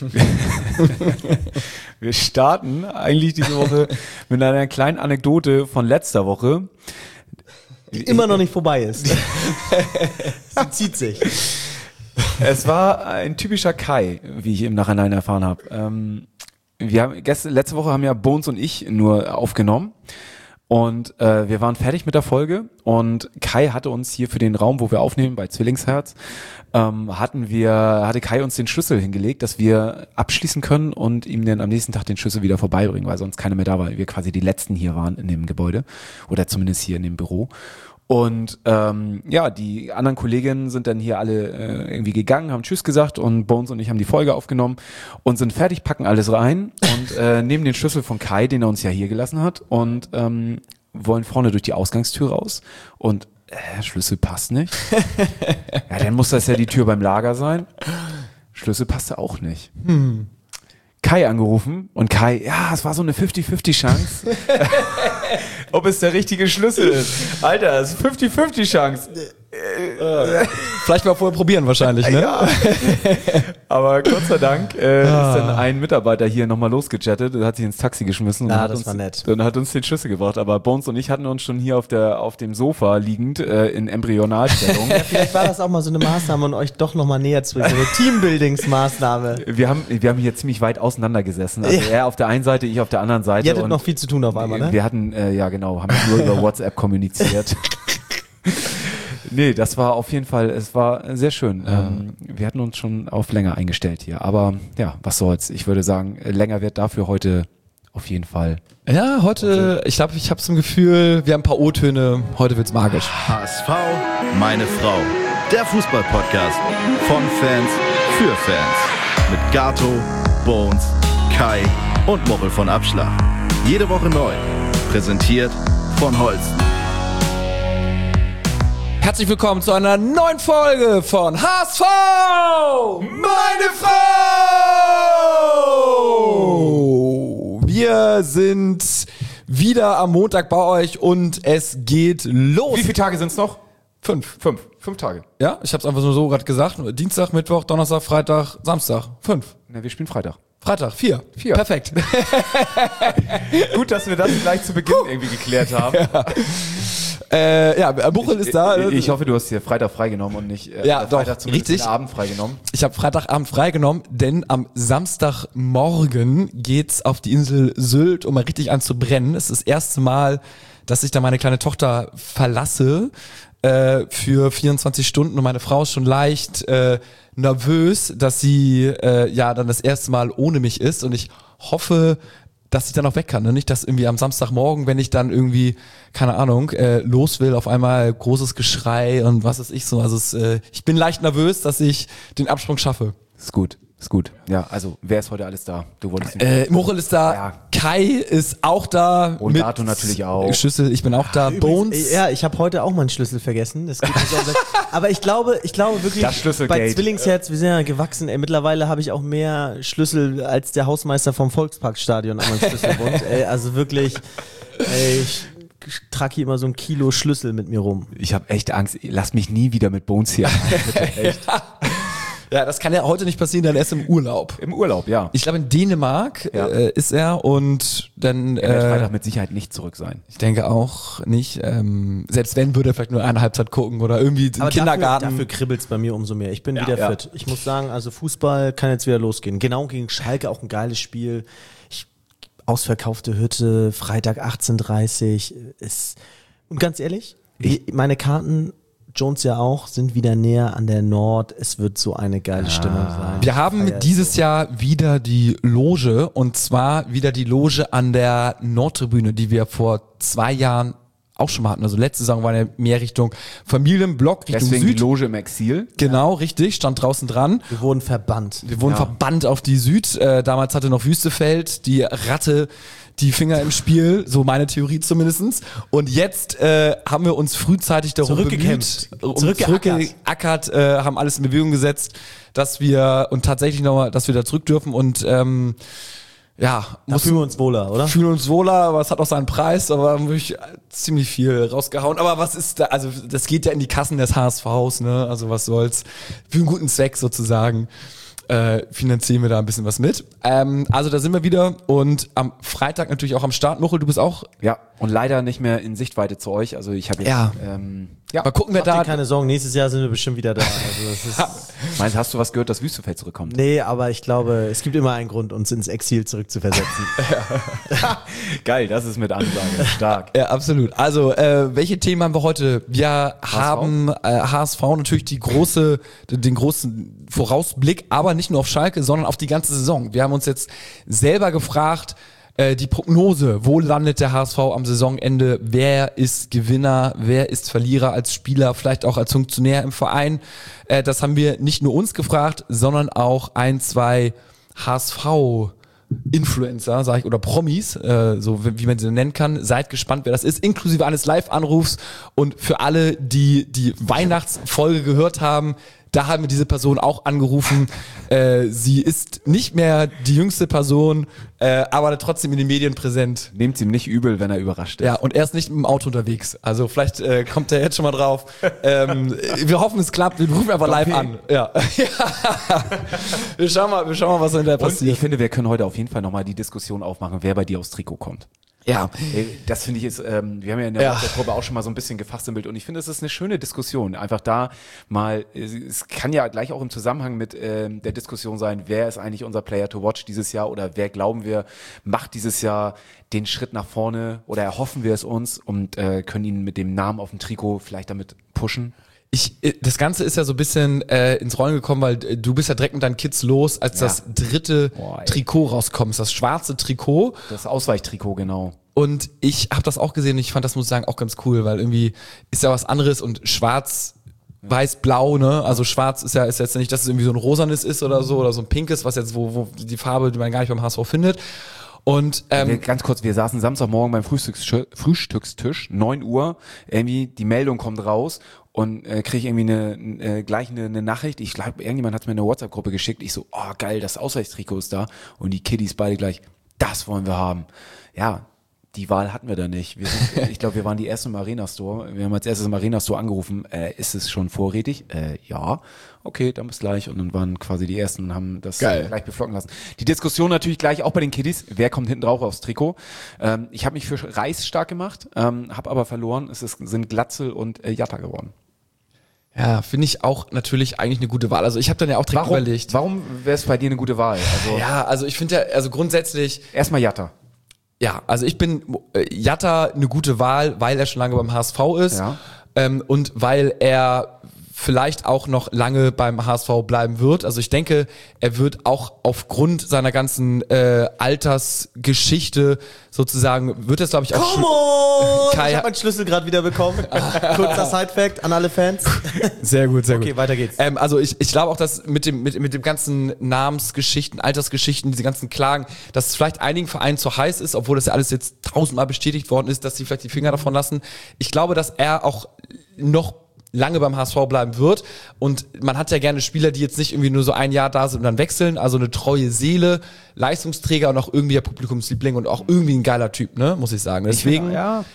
Wir starten eigentlich diese Woche mit einer kleinen Anekdote von letzter Woche. Die immer noch nicht vorbei ist. Sie zieht sich. Es war ein typischer Kai, wie ich im Nachhinein erfahren habe. Letzte Woche haben ja Bones und ich nur aufgenommen. Und wir waren fertig mit der Folge und Kai hatte uns hier für den Raum, wo wir aufnehmen, bei Zwillingsherz, hatte Kai uns den Schlüssel hingelegt, dass wir abschließen können und ihm dann am nächsten Tag den Schlüssel wieder vorbeibringen, weil sonst keiner mehr da war, weil wir quasi die Letzten hier waren in dem Gebäude oder zumindest hier in dem Büro. Und die anderen Kolleginnen sind dann hier alle irgendwie gegangen, haben Tschüss gesagt und Bones und ich haben die Folge aufgenommen und sind fertig, packen alles rein und nehmen den Schlüssel von Kai, den er uns ja hier gelassen hat und wollen vorne durch die Ausgangstür raus und Schlüssel passt nicht. Ja, dann muss das ja die Tür beim Lager sein. Schlüssel passte auch nicht. Kai angerufen und Kai, ja, es war so eine 50-50 Chance, ob es der richtige Schlüssel ist. Alter, es ist 50-50 Chance. Vielleicht mal vorher probieren wahrscheinlich, ne? Ja. Aber Gott sei Dank ist dann ein Mitarbeiter hier nochmal losgechattet, hat sich ins Taxi geschmissen und hat uns den Schlüssel gebracht. Aber Bones und ich hatten uns schon hier auf dem Sofa liegend in Embryonalstellung. Ja, vielleicht war das auch mal so eine Maßnahme und euch doch nochmal näher zu bringen, so eine Teambuildingsmaßnahme. Wir haben hier ziemlich weit auseinander gesessen. Also er auf der einen Seite, ich auf der anderen Seite. Ihr hattet noch viel zu tun auf einmal, ne? Wir hatten, haben nur über WhatsApp kommuniziert. Nee, das war auf jeden Fall, es war sehr schön. Wir hatten uns schon auf länger eingestellt hier. Aber ja, was soll's. Ich würde sagen, länger wird dafür heute auf jeden Fall. Ja, heute, ich glaube, ich habe so ein Gefühl, wir haben ein paar O-Töne, heute wird's magisch. HSV, meine Frau. Der Fußball-Podcast von Fans für Fans. Mit Gato, Bones, Kai und Mochel von Abschlag. Jede Woche neu. Präsentiert von Holsten. Herzlich willkommen zu einer neuen Folge von HSV, meine Frau! Wir sind wieder am Montag bei euch und es geht los. Wie viele Tage sind's noch? 5. 5 Tage. Ja, ich hab's einfach nur so gerade gesagt. Dienstag, Mittwoch, Donnerstag, Freitag, Samstag. 5. Na, wir spielen Freitag. Freitag, 4. Perfekt. Gut, dass wir das gleich zu Beginn irgendwie geklärt haben. Buchel ist da. Ich hoffe, du hast hier Freitag freigenommen und nicht Freitag zumindest den Abend freigenommen. Ich habe Freitagabend freigenommen, denn am Samstagmorgen geht's auf die Insel Sylt, um mal richtig anzubrennen. Es ist das erste Mal, dass ich da meine kleine Tochter verlasse für 24 Stunden und meine Frau ist schon leicht nervös, dass sie dann das erste Mal ohne mich ist und ich hoffe, dass ich dann auch weg kann. Ne? Nicht, dass irgendwie am Samstagmorgen, wenn ich dann irgendwie, keine Ahnung, los will, auf einmal großes Geschrei und was weiß ich so. Also ich bin leicht nervös, dass ich den Absprung schaffe. Ist gut. Ja, also wer ist heute alles da? Du wolltest Mochel ist da, ja. Kai ist auch da. Und Dato natürlich auch. Schlüssel, ich bin auch da. Übrigens, Bones. Ich habe heute auch meinen Schlüssel vergessen. Das geht nicht aber ich glaube wirklich, bei Zwillingsherz, wir sind ja gewachsen. Mittlerweile habe ich auch mehr Schlüssel als der Hausmeister vom Volksparkstadion an meinem Schlüsselbund. Also wirklich, ich trage hier immer so 1 Kilo Schlüssel mit mir rum. Ich habe echt Angst. Lass mich nie wieder mit Bones hier. Echt. Ja, das kann ja heute nicht passieren, dann erst im Urlaub. Im Urlaub, ja. Ich glaube, in Dänemark ist er und dann... Er wird Freitag mit Sicherheit nicht zurück sein. Ich denke auch nicht. Selbst wenn, würde er vielleicht nur eine Halbzeit gucken oder irgendwie im Kindergarten. Dafür kribbelt's bei mir umso mehr. Ich bin wieder fit. Ich muss sagen, also Fußball kann jetzt wieder losgehen. Genau, gegen Schalke auch ein geiles Spiel. Ausverkaufte Hütte, Freitag 18:30 ist... Und ganz ehrlich, meine Karten... Jones ja auch, sind wieder näher an der Nord. Es wird so eine geile Stimmung sein. Wir haben dieses Jahr wieder die Loge und zwar wieder die Loge an der Nordtribüne, die wir vor 2 Jahren auch schon mal hatten. Also letzte Saison war ja mehr Richtung Familienblock, Richtung Deswegen Süd. Die Loge im Exil. Genau, richtig, stand draußen dran. Wir wurden verbannt. Verbannt auf die Süd. Damals hatte noch Wüstefeld die Ratte die Finger im Spiel, so meine Theorie zumindestens. Und jetzt haben wir uns frühzeitig darum bemüht, zurückgeackert, haben alles in Bewegung gesetzt, dass wir da zurück dürfen und da fühlen wir uns wohler, oder? Fühlen uns wohler, aber es hat auch seinen Preis, aber haben wirklich ziemlich viel rausgehauen. Aber was ist da, also das geht ja in die Kassen des HSVs, ne? Also was soll's, für einen guten Zweck sozusagen. finanzieren wir da ein bisschen was mit. Also da sind wir wieder und am Freitag natürlich auch am Start. Muchel, du bist auch? Ja, und leider nicht mehr in Sichtweite zu euch. Also ich habe jetzt, mal gucken, wer da... Macht dir keine Sorgen, nächstes Jahr sind wir bestimmt wieder da. Also das ist Meinst, hast du was gehört, dass Wüstefeld zurückkommt? nee, aber ich glaube, es gibt immer einen Grund, uns ins Exil zurückzuversetzen. Geil, das ist mit Ansage. Stark. Ja, absolut. Also, welche Themen haben wir heute? Wir haben HSV natürlich den großen Vorausblick, aber nicht nur auf Schalke, sondern auf die ganze Saison. Wir haben uns jetzt selber gefragt, die Prognose, wo landet der HSV am Saisonende? Wer ist Gewinner? Wer ist Verlierer als Spieler? Vielleicht auch als Funktionär im Verein? Das haben wir nicht nur uns gefragt, sondern auch 1, 2 HSV-Influencer, sag ich, oder Promis, so wie man sie nennen kann. Seid gespannt, wer das ist, inklusive eines Live-Anrufs. Und für alle, die die Weihnachtsfolge gehört haben, da haben wir diese Person auch angerufen. Sie ist nicht mehr die jüngste Person, aber trotzdem in den Medien präsent. Nehmt ihm nicht übel, wenn er überrascht ist. Ja, und er ist nicht mit dem Auto unterwegs. Also vielleicht kommt er jetzt schon mal drauf. Wir hoffen, es klappt. Wir rufen einfach live an. Ja. Wir schauen mal, was da passiert. Und ich finde, wir können heute auf jeden Fall nochmal die Diskussion aufmachen, wer bei dir aufs Trikot kommt. Ja. Das finde ich ist, wir haben ja in der Probe auch schon mal so ein bisschen gefasst im Bild und ich finde, es ist eine schöne Diskussion. Einfach da mal, es kann ja gleich auch im Zusammenhang mit der Diskussion sein, wer ist eigentlich unser Player to watch dieses Jahr oder wer glauben wir macht dieses Jahr den Schritt nach vorne oder erhoffen wir es uns und können ihn mit dem Namen auf dem Trikot vielleicht damit pushen. Das Ganze ist ja so ein bisschen ins Rollen gekommen, weil du bist ja direkt mit deinen Kids los, als das dritte Trikot rauskommt, das schwarze Trikot. Das Ausweichtrikot, genau. Und ich habe das auch gesehen und ich fand das, muss ich sagen, auch ganz cool, weil irgendwie ist ja was anderes und schwarz, weiß, blau, ne? Also schwarz ist jetzt nicht, dass es irgendwie so ein rosanes ist oder so ein pinkes, was jetzt, wo die Farbe, die man gar nicht beim HSV findet. Und ganz kurz, wir saßen Samstagmorgen beim Frühstückstisch, 9 Uhr, irgendwie die Meldung kommt raus und kriege irgendwie gleich eine Nachricht. Ich glaube, irgendjemand hat mir in der WhatsApp-Gruppe geschickt. Ich so, oh geil, das Ausweichtrikot ist da. Und die Kiddies beide gleich, das wollen wir haben. Ja, die Wahl hatten wir da nicht. Ich glaube, wir waren die ersten im Arena-Store. Wir haben als erstes im Arena-Store angerufen. Ist es schon vorrätig? Ja. Okay, dann bis gleich. Und dann waren quasi die ersten und haben das gleich beflocken lassen. Die Diskussion natürlich gleich auch bei den Kiddies. Wer kommt hinten drauf aufs Trikot? Ich habe mich für Reis stark gemacht, habe aber verloren. Sind Glatzel und Jatta geworden. Ja, finde ich auch natürlich eigentlich eine gute Wahl. Also ich habe dann ja auch direkt überlegt. Warum wäre es bei dir eine gute Wahl? Also ich finde ja, also grundsätzlich... Erstmal Jatta. Ja, also ich bin Jatta eine gute Wahl, weil er schon lange beim HSV ist und weil er vielleicht auch noch lange beim HSV bleiben wird. Also ich denke, er wird auch aufgrund seiner ganzen Altersgeschichte sozusagen, wird es glaube ich auch... Come on! Ich habe meinen Schlüssel gerade wieder bekommen. Kurzer Side-Fact an alle Fans. Sehr gut, sehr gut. Okay, weiter geht's. Also ich glaube auch, dass mit dem ganzen Namensgeschichten, Altersgeschichten, diese ganzen Klagen, dass es vielleicht einigen Vereinen zu heiß ist, obwohl das ja alles jetzt 1000-mal bestätigt worden ist, dass sie vielleicht die Finger davon lassen. Ich glaube, dass er auch noch lange beim HSV bleiben wird und man hat ja gerne Spieler, die jetzt nicht irgendwie nur so ein Jahr da sind und dann wechseln, also eine treue Seele, Leistungsträger und auch irgendwie der Publikumsliebling und auch irgendwie ein geiler Typ, ne, muss ich sagen. Deswegen,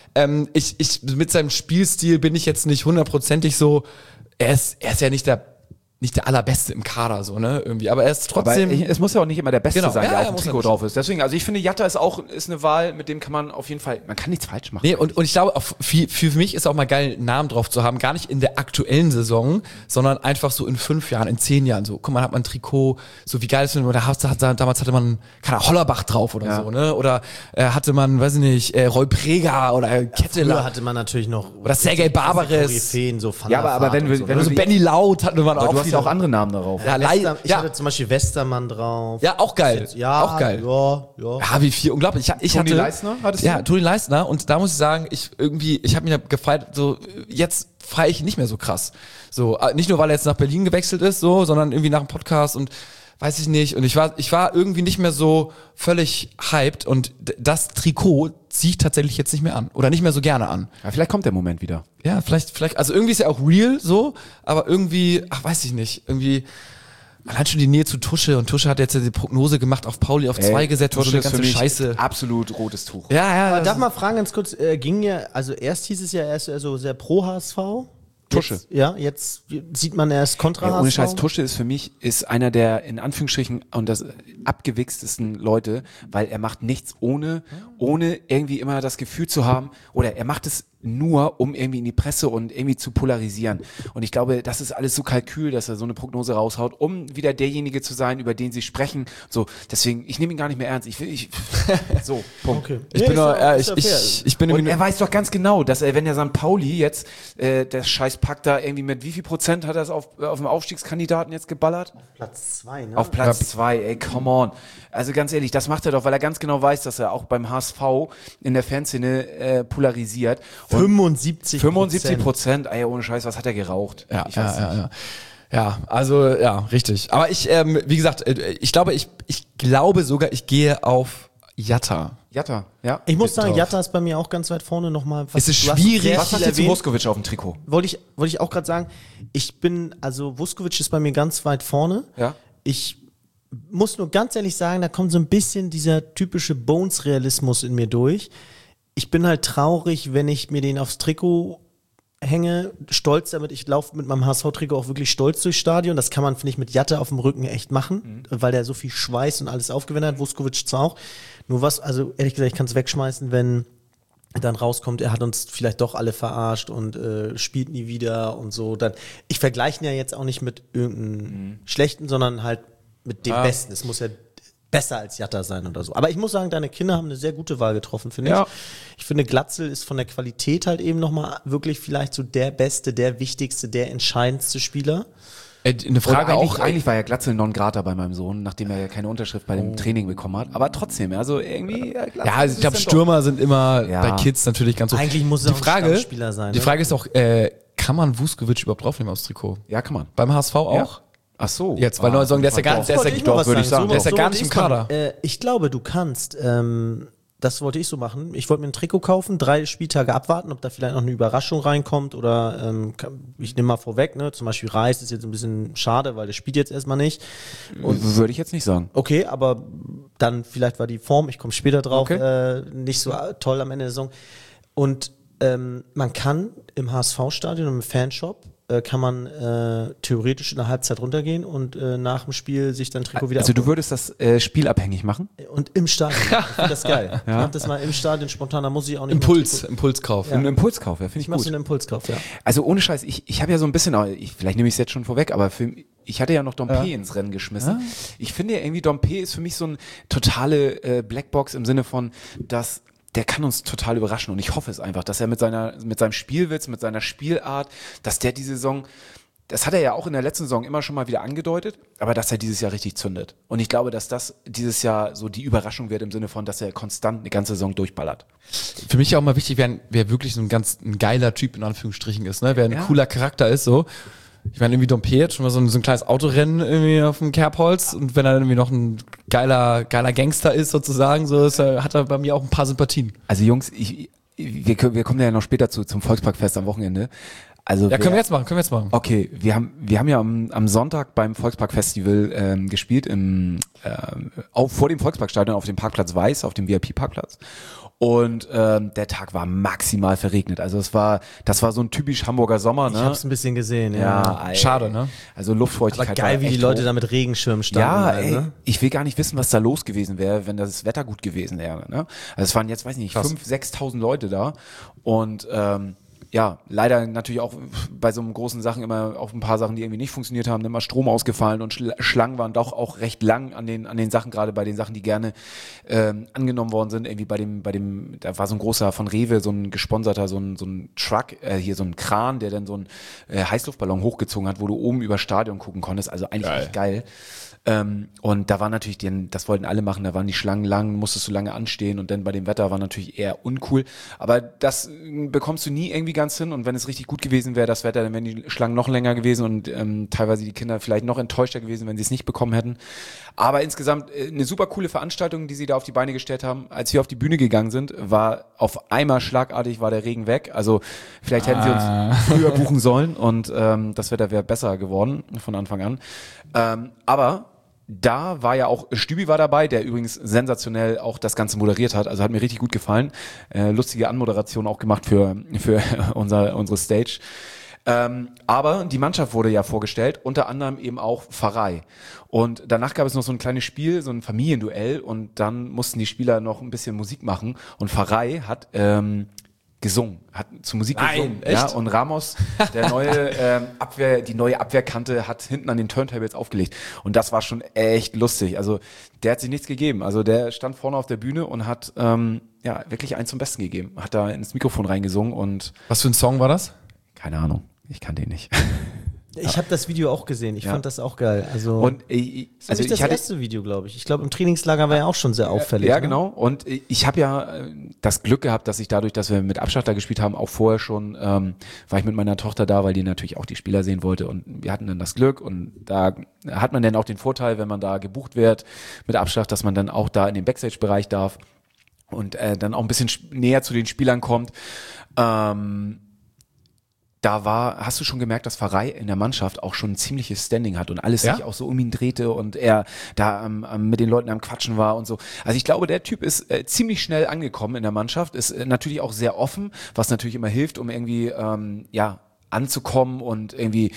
ich mit seinem Spielstil bin ich jetzt nicht 100%ig so, er ist ja nicht der allerbeste im Kader, so, ne, irgendwie, aber er ist trotzdem... Aber es muss ja auch nicht immer der Beste sein, der auf dem muss Trikot drauf ist. Deswegen, also ich finde, Jatta ist eine Wahl, mit dem kann man auf jeden Fall, man kann nichts falsch machen. Nee, und ich glaube, auch für mich ist auch mal geil, einen Namen drauf zu haben, gar nicht in der aktuellen Saison, sondern einfach so in 5 Jahren, in 10 Jahren, so, guck mal, hat man ein Trikot, so wie geil ist es, oder damals hatte man, keine Ahnung, Hollerbach drauf oder so, ne, oder hatte man, weiß ich nicht, Roy Preger oder Ketteler. Früher hatte man natürlich noch... Oder Sergei Barbares. So ja, aber wenn so Benny Laut hatte man auch. Du hast auch andere Namen darauf. Ja, ich hatte zum Beispiel Westermann drauf. Ja, auch geil. Ja, auch geil. Ja, wie viel, unglaublich. Toni Leisner hattest du? Ja, Toni Leisner. Und da muss ich sagen, ich habe mich ja gefeiert, so, jetzt feiere ich ihn nicht mehr so krass. So, nicht nur, weil er jetzt nach Berlin gewechselt ist, so, sondern irgendwie nach dem Podcast und weiß ich nicht. Und ich war irgendwie nicht mehr so völlig hyped und das Trikot ziehe ich tatsächlich jetzt nicht mehr an. Oder nicht mehr so gerne an. Ja, vielleicht kommt der Moment wieder. Ja, vielleicht, also irgendwie ist er auch real so, aber irgendwie, weiß ich nicht, irgendwie, allein schon die Nähe zu Tusche und Tusche hat jetzt die Prognose gemacht, auf Pauli auf 2 gesetzt und so eine ganze Scheiße. Absolut rotes Tuch. Ja. Aber darf mal fragen ganz kurz, erst hieß es ja, er ist so sehr pro HSV Tusche. Jetzt sieht man erst kontra Ohne Scheiß, Tusche ist für mich einer der in Anführungsstrichen und das abgewichstesten Leute, weil er macht nichts ohne irgendwie immer das Gefühl zu haben, oder er macht es nur, um irgendwie in die Presse und irgendwie zu polarisieren. Und ich glaube, das ist alles so Kalkül, dass er so eine Prognose raushaut, um wieder derjenige zu sein, über den sie sprechen. So, deswegen, ich nehme ihn gar nicht mehr ernst. So, Punkt. Okay. Ich bin Und er weiß doch ganz genau, dass er, wenn der St. Pauli jetzt, der Scheißpack da irgendwie mit wie viel Prozent hat er es auf dem Aufstiegskandidaten jetzt geballert? Platz 2, ne? Auf Platz 2, ey, come on. Also ganz ehrlich, das macht er doch, weil er ganz genau weiß, dass er auch beim HSV in der Fanszene polarisiert. 75%. Ey, ohne Scheiß, was hat er geraucht? Ja, ich weiß nicht. Ja, also ja, richtig. Aber wie gesagt, ich glaube sogar, ich gehe auf Jatta. Jatta, ja. Ich muss sagen, drauf. Jatta ist bei mir auch ganz weit vorne nochmal. Es ist schwierig. Was hat jetzt Vuskovic auf dem Trikot? Wollte ich auch gerade sagen, Vuskovic ist bei mir ganz weit vorne. Ja. Ich muss nur ganz ehrlich sagen, da kommt so ein bisschen dieser typische Bones-Realismus in mir durch. Ich bin halt traurig, wenn ich mir den aufs Trikot hänge, stolz damit. Ich laufe mit meinem HSV-Trikot auch wirklich stolz durchs Stadion. Das kann man, finde ich, mit Jatta auf dem Rücken echt machen, weil der so viel Schweiß und alles aufgewendet hat. Vuskovic zwar auch. Nur ehrlich gesagt, ich kann es wegschmeißen, wenn dann rauskommt, er hat uns vielleicht doch alle verarscht und spielt nie wieder und so. Ich vergleiche ihn ja jetzt auch nicht mit irgendeinem Schlechten, sondern halt mit dem Besten. Es muss ja besser als Jatta sein oder so. Aber ich muss sagen, deine Kinder haben eine sehr gute Wahl getroffen, finde ich. Ich finde, Glatzel ist von der Qualität halt eben nochmal wirklich vielleicht so der beste, der wichtigste, der entscheidendste Spieler. Eine Frage auch. Eigentlich war ja Glatzel non grata bei meinem Sohn, nachdem er ja keine Unterschrift bei dem Training bekommen hat. Aber trotzdem, also irgendwie. Glatzel Also ich glaube, Stürmer sind immer bei Kids natürlich ganz so. Eigentlich muss er auch ein Stammspieler sein. Die Frage ist auch, kann man Vuskovic überhaupt draufnehmen aufs Trikot? Ja, kann man. Beim HSV auch? Ja. Ach so. Jetzt, weil Neuer sagen, der ist ja gar nicht, würde ich sagen. Der ist ja gar nicht im Kader. Ich glaube, du kannst, das wollte ich so machen. Ich wollte mir ein Trikot kaufen, 3 Spieltage abwarten, ob da vielleicht noch eine Überraschung reinkommt oder ich nehme mal vorweg, ne, zum Beispiel Reis ist jetzt ein bisschen schade, weil der spielt jetzt erstmal nicht. Und würde ich jetzt nicht sagen. Okay, aber dann vielleicht war die Form, ich komme später drauf, nicht so toll am Ende der Saison. Und man kann im HSV-Stadion, im Fanshop, kann man theoretisch in der Halbzeit runtergehen und nach dem Spiel sich dann Trikot wieder Also du würdest das spielabhängig machen? Und im Stadion. Ich finde das geil. Ich mach das mal im Stadion spontan, da muss ich auch nicht Impulskauf. Ein Impulskauf, ja, finde ich Ich mach gut. so einen Impulskauf, ja. Also ohne Scheiß, ich habe ja so ein bisschen, vielleicht nehme ich es jetzt schon vorweg, aber ich hatte ja noch Dompe ins Rennen geschmissen. Ich finde ja irgendwie, Dompe ist für mich so eine totale Blackbox im Sinne von, dass der kann uns total überraschen und ich hoffe es einfach, dass er mit seinem Spielwitz, mit seiner Spielart, dass der die Saison, das hat er ja auch in der letzten Saison immer schon mal wieder angedeutet, aber dass er dieses Jahr richtig zündet. Und ich glaube, dass das dieses Jahr so die Überraschung wird im Sinne von, dass er konstant eine ganze Saison durchballert. Für mich auch mal wichtig, wer wirklich so ein geiler Typ in Anführungsstrichen ist, ne? Wer ein cooler Charakter ist, so. Ich meine, irgendwie Dompe hat schon mal so ein kleines Autorennen irgendwie auf dem Kerbholz und wenn er irgendwie noch ein geiler Gangster ist sozusagen, so hat er bei mir auch ein paar Sympathien. Also Jungs, wir kommen ja noch später zum Volksparkfest am Wochenende. Also können wir jetzt machen. Okay, wir haben ja am Sonntag beim Volksparkfestival gespielt vor dem Volksparkstadion auf dem Parkplatz Weiß, auf dem VIP-Parkplatz. Und der Tag war maximal verregnet. Also das war so ein typisch Hamburger Sommer, ne? Ich hab's ein bisschen gesehen, ja. Schade, ne? Also Luftfeuchtigkeit. Aber geil, war wie die echt Leute hoch. da mit Regenschirmen standen. Ja, halt, ey, ne? ich will gar nicht wissen, was da los gewesen wäre, wenn das Wetter gut gewesen wäre. Ne? Also es waren jetzt, weiß ich nicht, 5.000, 6.000 Leute da. Und ja, leider natürlich auch bei so großen Sachen immer auf ein paar Sachen, die irgendwie nicht funktioniert haben, immer Strom ausgefallen und Schlangen waren doch auch recht lang an den Sachen, gerade bei den Sachen, die gerne angenommen worden sind. Irgendwie bei dem, da war so ein großer von Rewe, so ein gesponserter, so ein Truck, hier so ein Kran, der dann so einen Heißluftballon hochgezogen hat, wo du oben über Stadion gucken konntest. Also eigentlich echt geil. Und da war natürlich, das wollten alle machen, da waren die Schlangen lang, musstest du lange anstehen und dann bei dem Wetter war natürlich eher uncool. Aber das bekommst du nie irgendwie ganz hin und wenn es richtig gut gewesen wäre, das Wetter, dann wären die Schlangen noch länger gewesen und teilweise die Kinder vielleicht noch enttäuschter gewesen, wenn sie es nicht bekommen hätten. Aber insgesamt eine super coole Veranstaltung, die sie da auf die Beine gestellt haben. Als wir auf die Bühne gegangen sind, war auf einmal schlagartig war der Regen weg. Also vielleicht hätten sie uns früher buchen sollen und das Wetter wäre besser geworden von Anfang an. Aber da war ja auch, Stübi war dabei, der übrigens sensationell auch das Ganze moderiert hat, also hat mir richtig gut gefallen. Lustige Anmoderation auch gemacht für unsere Stage. Aber die Mannschaft wurde ja vorgestellt, unter anderem eben auch Pfarrei. Und danach gab es noch so ein kleines Spiel, so ein Familienduell und dann mussten die Spieler noch ein bisschen Musik machen und Pfarrei hat gesungen, hat zu Musik gesungen. Echt? Ja, und Ramos, die neue Abwehrkante, hat hinten an den Turntables aufgelegt. Und das war schon echt lustig. Also der hat sich nichts gegeben. Also der stand vorne auf der Bühne und hat wirklich eins zum Besten gegeben. Hat da ins Mikrofon reingesungen und Was für ein Song war das? keine Ahnung, ich kann den nicht. Ich habe das Video auch gesehen. Ich fand das auch geil. Also Und das ist das erste Video, glaube ich. Ich glaube, im Trainingslager war ja auch schon sehr auffällig. Ja, ne? genau. Und ich habe ja das Glück gehabt, dass ich dadurch, dass wir mit Abstand da gespielt haben, auch vorher schon war ich mit meiner Tochter da, weil die natürlich auch die Spieler sehen wollte. Und wir hatten dann das Glück. Und da hat man dann auch den Vorteil, wenn man da gebucht wird mit Abstand, dass man dann auch da in den Backstage-Bereich darf und dann auch ein bisschen näher zu den Spielern kommt. Hast du schon gemerkt, dass Pfarrei in der Mannschaft auch schon ein ziemliches Standing hat und alles sich auch so um ihn drehte und er da mit den Leuten am Quatschen war und so. Also ich glaube, der Typ ist ziemlich schnell angekommen in der Mannschaft, ist natürlich auch sehr offen, was natürlich immer hilft, um irgendwie, anzukommen und irgendwie,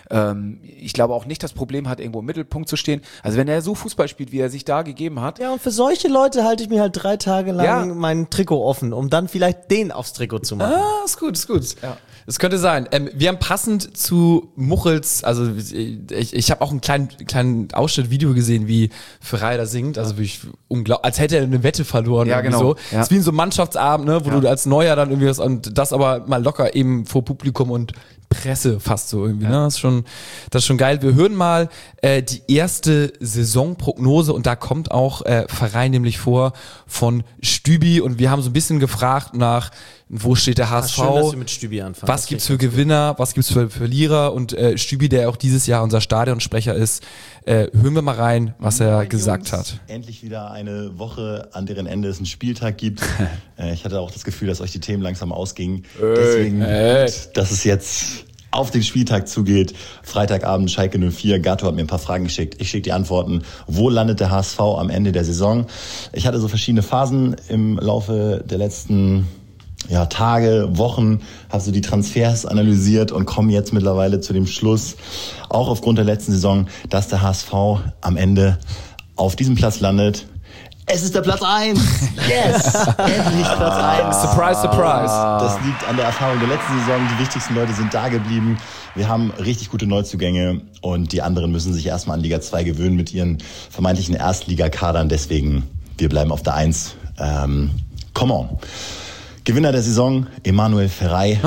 ich glaube auch nicht das Problem hat, irgendwo im Mittelpunkt zu stehen. Also wenn er so Fußball spielt, wie er sich da gegeben hat. Ja, und für solche Leute halte ich mir halt 3 Tage lang mein Trikot offen, um dann vielleicht den aufs Trikot zu machen. Ist gut. Ja. Das könnte sein. Wir haben passend zu Muchels, also ich habe auch einen kleinen Ausschnitt-Video gesehen, wie Pfarrei da singt, also wirklich unglaublich, als hätte er eine Wette verloren. Ja, genau. So. Ja. Das ist wie in so einem Mannschaftsabend, ne, wo du als Neuer dann irgendwie und das aber mal locker eben vor Publikum und Presse fast so irgendwie, ne? Das ist schon geil. Wir hören mal die erste Saisonprognose und da kommt auch Pfarrei nämlich vor von Stübi und wir haben so ein bisschen gefragt nach, wo steht der HSV? Schön, dass du mit Stübi anfängst. Was gibt's für Gewinner, was gibt's für Verlierer und Stübi, der auch dieses Jahr unser Stadionsprecher ist, hören wir mal rein, was er gesagt hat. Endlich wieder eine Woche, an deren Ende es einen Spieltag gibt. Ich hatte auch das Gefühl, dass euch die Themen langsam ausgingen. Deswegen, dass es jetzt auf den Spieltag zugeht. Freitagabend Schalke 04. Gato hat mir ein paar Fragen geschickt. Ich schicke die Antworten. Wo landet der HSV am Ende der Saison? Ich hatte so verschiedene Phasen im Laufe der letzten Tage, Wochen, habe so die Transfers analysiert und komme jetzt mittlerweile zu dem Schluss, auch aufgrund der letzten Saison, dass der HSV am Ende auf diesem Platz landet. Es ist der Platz 1! Yes! Endlich Platz 1! Surprise, surprise! Das liegt an der Erfahrung der letzten Saison. Die wichtigsten Leute sind da geblieben. Wir haben richtig gute Neuzugänge und die anderen müssen sich erstmal an Liga 2 gewöhnen mit ihren vermeintlichen Erstligakadern. Deswegen, wir bleiben auf der 1. Come on! Gewinner der Saison, Emanuel Pfarrei,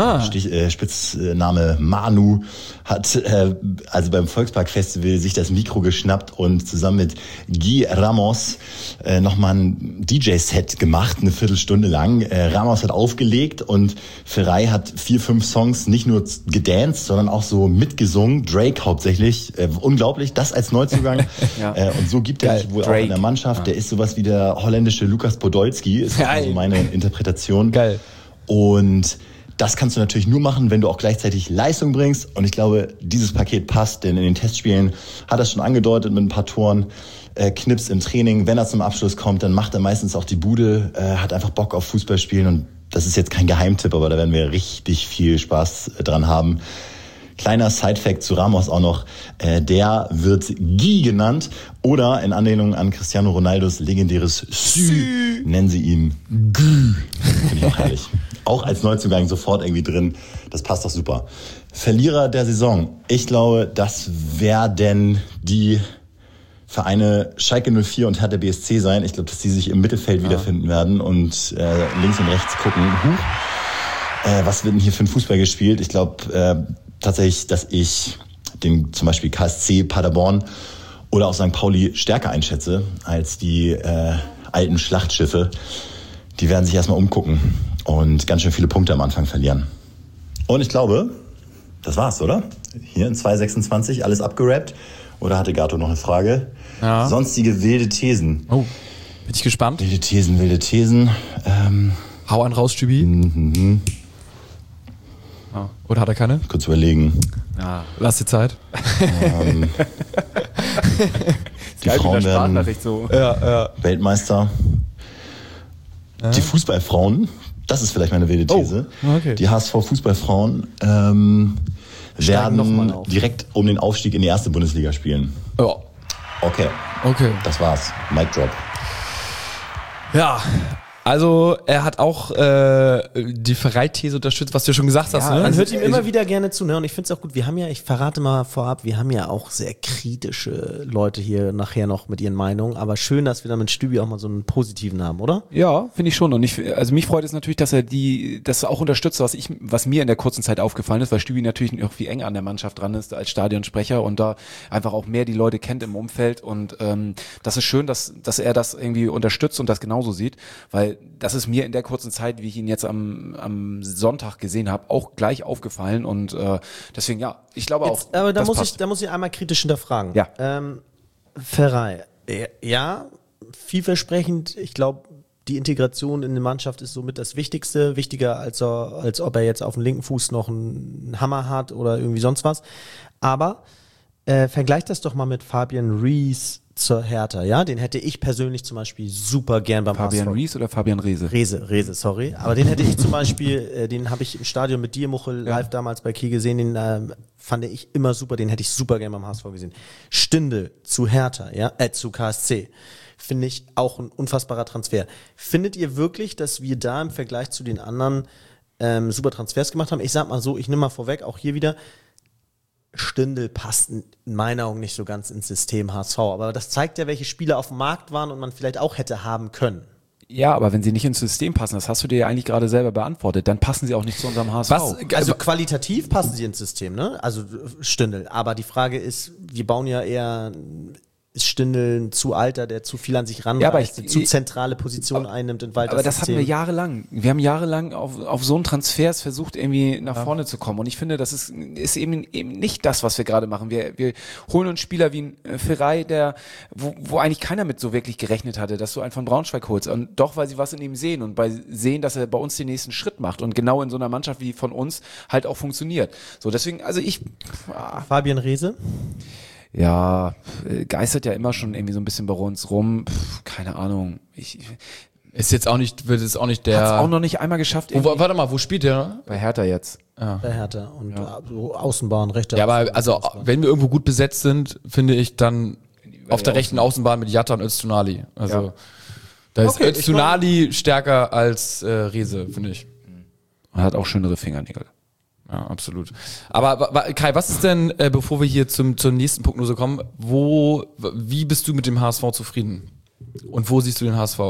Spitzname Manu, hat also beim Volkspark-Festival sich das Mikro geschnappt und zusammen mit Guy Ramos nochmal ein DJ-Set gemacht, eine Viertelstunde lang. Ramos hat aufgelegt und Pfarrei hat 4-5 Songs nicht nur gedanced, sondern auch so mitgesungen, Drake hauptsächlich. Unglaublich, das als Neuzugang. Und so gibt er sich wohl Drake auch in der Mannschaft. Der ist sowas wie der holländische Lukas Podolski, ist also meine Interpretation. Geil. Und das kannst du natürlich nur machen, wenn du auch gleichzeitig Leistung bringst. Und ich glaube, dieses Paket passt, denn in den Testspielen hat er schon angedeutet mit ein paar Toren, Knips im Training. Wenn er zum Abschluss kommt, dann macht er meistens auch die Bude, hat einfach Bock auf Fußball spielen. Und das ist jetzt kein Geheimtipp, aber da werden wir richtig viel Spaß dran haben. Kleiner Side-Fact zu Ramos auch noch, der wird Guy genannt oder in Anlehnung an Cristiano Ronaldos legendäres Sü, nennen sie ihn Guy. Finde ich auch herrlich. Auch als Neuzugang sofort irgendwie drin, das passt doch super. Verlierer der Saison, ich glaube, das werden die Vereine Schalke 04 und Hertha BSC sein. Ich glaube, dass die sich im Mittelfeld wiederfinden werden und links und rechts gucken. Was wird denn hier für ein Fußball gespielt? Ich glaube tatsächlich, dass ich den zum Beispiel KSC Paderborn oder auch St. Pauli stärker einschätze als die alten Schlachtschiffe. Die werden sich erstmal umgucken und ganz schön viele Punkte am Anfang verlieren. Und ich glaube, das war's, oder? Hier in 2:26 alles abgerappt. Oder hatte Gato noch eine Frage? Ja. Sonstige wilde Thesen. Oh, bin ich gespannt. Wilde Thesen. Hau einen raus, Stübi. Oder hat er keine? Kurz überlegen. Ja. Lass die Zeit. Die Frauen werden so. Weltmeister. Die Fußballfrauen, das ist vielleicht meine wilde These. Okay. Die HSV-Fußballfrauen werden direkt um den Aufstieg in die erste Bundesliga spielen. Ja. Okay. Das war's. Mic drop. Ja, also er hat auch die Vereithese unterstützt, was du schon gesagt hast. Ne? Man hört ihm immer wieder gerne zu, ne? Und ich finde es auch gut, wir haben ja, ich verrate mal vorab, wir haben ja auch sehr kritische Leute hier nachher noch mit ihren Meinungen, aber schön, dass wir da mit Stübi auch mal so einen positiven haben, oder? Ja, finde ich schon. Und also mich freut es natürlich, dass er das auch unterstützt, was mir in der kurzen Zeit aufgefallen ist, weil Stübi natürlich irgendwie eng an der Mannschaft dran ist als Stadionsprecher und da einfach auch mehr die Leute kennt im Umfeld. Und das ist schön, dass er das irgendwie unterstützt und das genauso sieht, weil das ist mir in der kurzen Zeit, wie ich ihn jetzt am Sonntag gesehen habe, auch gleich aufgefallen und deswegen ja, ich glaube jetzt, auch. Aber da muss ich einmal kritisch hinterfragen. Ja. Ferrei, ja, vielversprechend. Ich glaube, die Integration in die Mannschaft ist somit das Wichtigste, wichtiger als ob er jetzt auf dem linken Fuß noch einen Hammer hat oder irgendwie sonst was. Aber vergleich das doch mal mit Fabian Rees zur Hertha, ja, den hätte ich persönlich zum Beispiel super gern beim Fabian HSV. Rees oder Fabian Rehse? Rehse, sorry. Aber den hätte ich zum Beispiel, den habe ich im Stadion mit dir, Muchel, live damals bei Kiel gesehen, den fand ich immer super, den hätte ich super gern beim HSV gesehen. Stindl zu Hertha, ja, zu KSC, finde ich auch ein unfassbarer Transfer. Findet ihr wirklich, dass wir da im Vergleich zu den anderen super Transfers gemacht haben? Ich sag mal so, ich nehme mal vorweg, auch hier wieder, Stindl passt in meinen Augen nicht so ganz ins System HSV. Aber das zeigt ja, welche Spieler auf dem Markt waren und man vielleicht auch hätte haben können. Ja, aber wenn sie nicht ins System passen, das hast du dir ja eigentlich gerade selber beantwortet, dann passen sie auch nicht zu unserem HSV. Also qualitativ passen sie ins System, ne? Also Stindl. Aber die Frage ist, wir bauen ja eher... Ist Stindl ein zu alter, der zu viel an sich ranreißt, eine zu zentrale Position einnimmt in Walters Aber das System. hatten wir jahrelang. Wir haben jahrelang auf so einen Transfers versucht, irgendwie nach vorne zu kommen. Und ich finde, das ist eben nicht das, was wir gerade machen. Wir holen uns Spieler wie ein Ferrei, wo eigentlich keiner mit so wirklich gerechnet hatte, dass du einen von Braunschweig holst. Und doch, weil sie was in ihm sehen und sehen, dass er bei uns den nächsten Schritt macht und genau in so einer Mannschaft wie von uns halt auch funktioniert. So, deswegen, also Fabian Rehse? Ja, geistert ja immer schon irgendwie so ein bisschen bei uns rum. Keine Ahnung. Wird es auch nicht der. Hat's auch noch nicht einmal geschafft. Warte mal, wo spielt der? Bei Hertha jetzt. Ja. Bei Hertha und so Außenbahn, rechte Ja, aber Außenbahn, also wenn wir irgendwo gut besetzt sind, finde ich dann auf der rechten Außenbahn mit Jatta und Öztunali. Also da ist Öztunali stärker als Rehse, finde ich. Er hat auch schönere Fingernägel. Ja, absolut. Aber Kai, was ist denn, bevor wir hier zum nächsten Punkt nur so kommen, wie bist du mit dem HSV zufrieden? Und wo siehst du den HSV?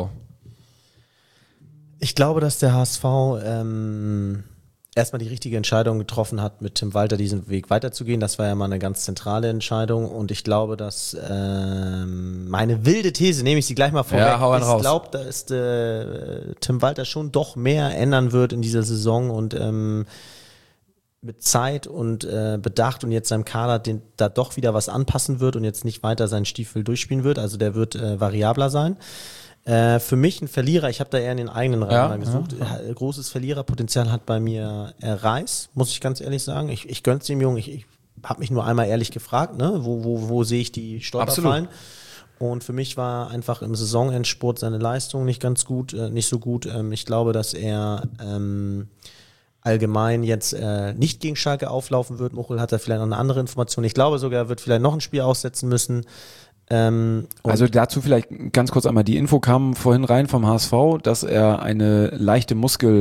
Ich glaube, dass der HSV erstmal die richtige Entscheidung getroffen hat, mit Tim Walter diesen Weg weiterzugehen. Das war ja mal eine ganz zentrale Entscheidung und ich glaube, dass meine wilde These, nehme ich sie gleich mal vorweg, ich glaube, dass Tim Walter schon doch mehr ändern wird in dieser Saison und mit Zeit und Bedacht und jetzt seinem Kader da doch wieder was anpassen wird und jetzt nicht weiter seinen Stiefel durchspielen wird. Also der wird variabler sein. Für mich ein Verlierer, ich habe da eher in den eigenen Reihen mal gesucht. Ja. Großes Verliererpotenzial hat bei mir Reis, muss ich ganz ehrlich sagen. Ich gönn's dem Jungen. Ich habe mich nur einmal ehrlich gefragt, ne? Wo sehe ich die Stolperfallen? Und für mich war einfach im Saisonendspurt seine Leistung nicht so gut. Ich glaube, dass er allgemein jetzt nicht gegen Schalke auflaufen wird. Muchel hat da vielleicht noch eine andere Information. Ich glaube sogar, er wird vielleicht noch ein Spiel aussetzen müssen. Also dazu vielleicht ganz kurz einmal, die Info kam vorhin rein vom HSV, dass er eine leichte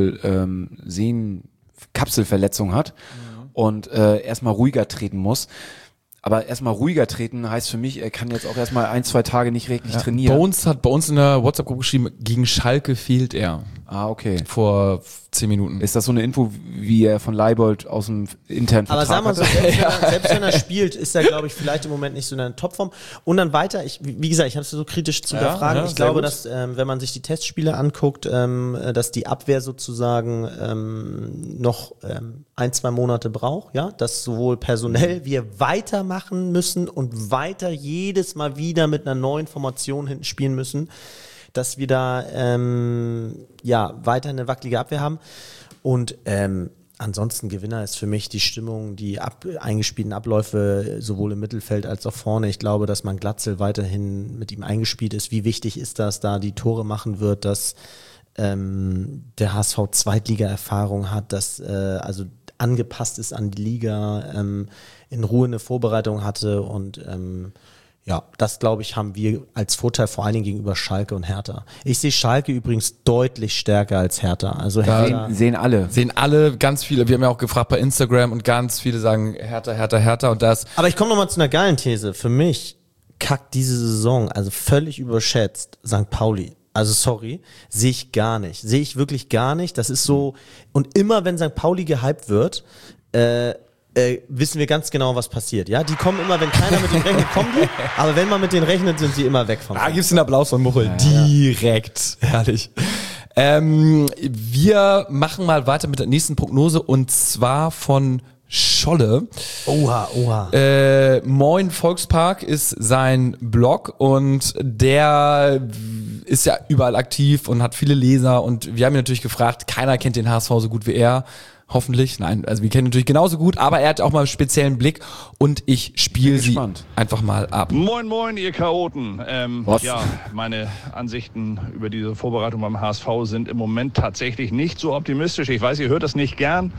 Muskelsehnenკapselverletzung hat und erstmal ruhiger treten muss. Aber erstmal ruhiger treten heißt für mich, er kann jetzt auch erstmal 1-2 Tage nicht wirklich trainieren. Bones hat bei uns in der WhatsApp-Gruppe geschrieben, gegen Schalke fehlt er. Ah, okay. Vor 10 Minuten. Ist das so eine Info, wie er von Leibold aus dem internen Vertrag Aber sag mal so, selbst wenn er spielt, ist er, glaube ich, vielleicht im Moment nicht so in einer Topform. Und dann weiter, wie gesagt, ich habe es so kritisch zu hinterfragen. Ich glaube, dass, wenn man sich die Testspiele anguckt, dass die Abwehr sozusagen noch 1-2 Monate braucht, ja, dass sowohl personell wir weitermachen müssen und weiter jedes Mal wieder mit einer neuen Formation hinten spielen müssen, dass wir da weiter eine wackelige Abwehr haben. Und ansonsten Gewinner ist für mich die Stimmung, die eingespielten Abläufe sowohl im Mittelfeld als auch vorne. Ich glaube, dass man Glatzel weiterhin mit ihm eingespielt ist. Wie wichtig ist das, da die Tore machen wird, dass der HSV Zweitliga-Erfahrung hat, dass also angepasst ist an die Liga, in Ruhe eine Vorbereitung hatte und ja, das, glaube ich, haben wir als Vorteil vor allen Dingen gegenüber Schalke und Hertha. Ich sehe Schalke übrigens deutlich stärker als Hertha. Also Hertha Sehen alle. Sehen alle, ganz viele. Wir haben ja auch gefragt bei Instagram und ganz viele sagen Hertha und das. Aber ich komme nochmal zu einer geilen These. Für mich kackt diese Saison, also völlig überschätzt, St. Pauli. Also sorry, sehe ich gar nicht. Sehe ich wirklich gar nicht. Das ist so, und immer wenn St. Pauli gehypt wird, wissen wir ganz genau, was passiert. Ja, die kommen immer, wenn keiner mit denen rechnet, kommen die. Aber wenn man mit denen rechnet, sind sie immer weg vom Da gibt's den Applaus von Muchel. Direkt. Herrlich. Wir machen mal weiter mit der nächsten Prognose und zwar von Scholle. Oha. Moin Volkspark ist sein Blog und der ist ja überall aktiv und hat viele Leser und wir haben ihn natürlich gefragt, keiner kennt den HSV so gut wie er. Hoffentlich. Nein, also wir kennen ihn natürlich genauso gut, aber er hat auch mal einen speziellen Blick und ich spiele sie einfach mal ab. Moin, ihr Chaoten. Ja, meine Ansichten über diese Vorbereitung beim HSV sind im Moment tatsächlich nicht so optimistisch. Ich weiß, ihr hört das nicht gern.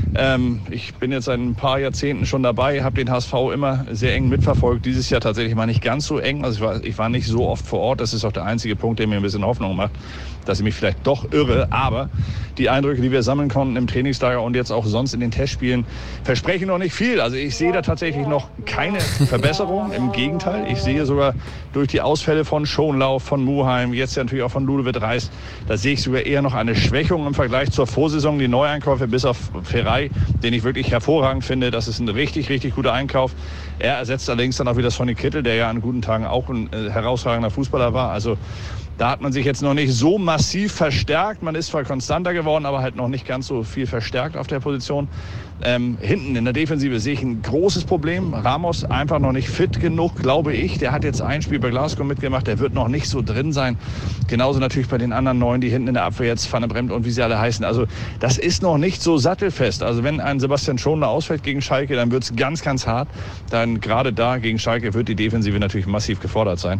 Ich bin jetzt seit ein paar Jahrzehnten schon dabei, habe den HSV immer sehr eng mitverfolgt. Dieses Jahr tatsächlich mal nicht ganz so eng. Also ich war nicht so oft vor Ort. Das ist auch der einzige Punkt, der mir ein bisschen Hoffnung macht, dass ich mich vielleicht doch irre. Aber die Eindrücke, die wir sammeln konnten im Trainingslager und jetzt auch sonst in den Testspielen, versprechen noch nicht viel. Also ich sehe da tatsächlich noch keine Verbesserung. Im Gegenteil, ich sehe sogar durch die Ausfälle von Schonlauf, von Muheim, jetzt ja natürlich auch von Ludovic Reis, da sehe ich sogar eher noch eine Schwächung im Vergleich zur Vorsaison. Die Neueinkäufe bis auf Ferrei, den ich wirklich hervorragend finde, das ist ein richtig, richtig guter Einkauf. Er ersetzt allerdings dann auch wieder Sonny Kittel, der ja an guten Tagen auch ein herausragender Fußballer war. Also da hat man sich jetzt noch nicht so massiv verstärkt. Man ist zwar konstanter geworden, aber halt noch nicht ganz so viel verstärkt auf der Position. Hinten in der Defensive sehe ich ein großes Problem. Ramos einfach noch nicht fit genug, glaube ich. Der hat jetzt ein Spiel bei Glasgow mitgemacht. Der wird noch nicht so drin sein. Genauso natürlich bei den anderen Neuen, die hinten in der Abwehr jetzt, Van der Bremt und wie sie alle heißen. Also das ist noch nicht so sattelfest. Also wenn ein Sebastian Schonler ausfällt gegen Schalke, dann wird es ganz, ganz hart. Dann gerade da gegen Schalke wird die Defensive natürlich massiv gefordert sein.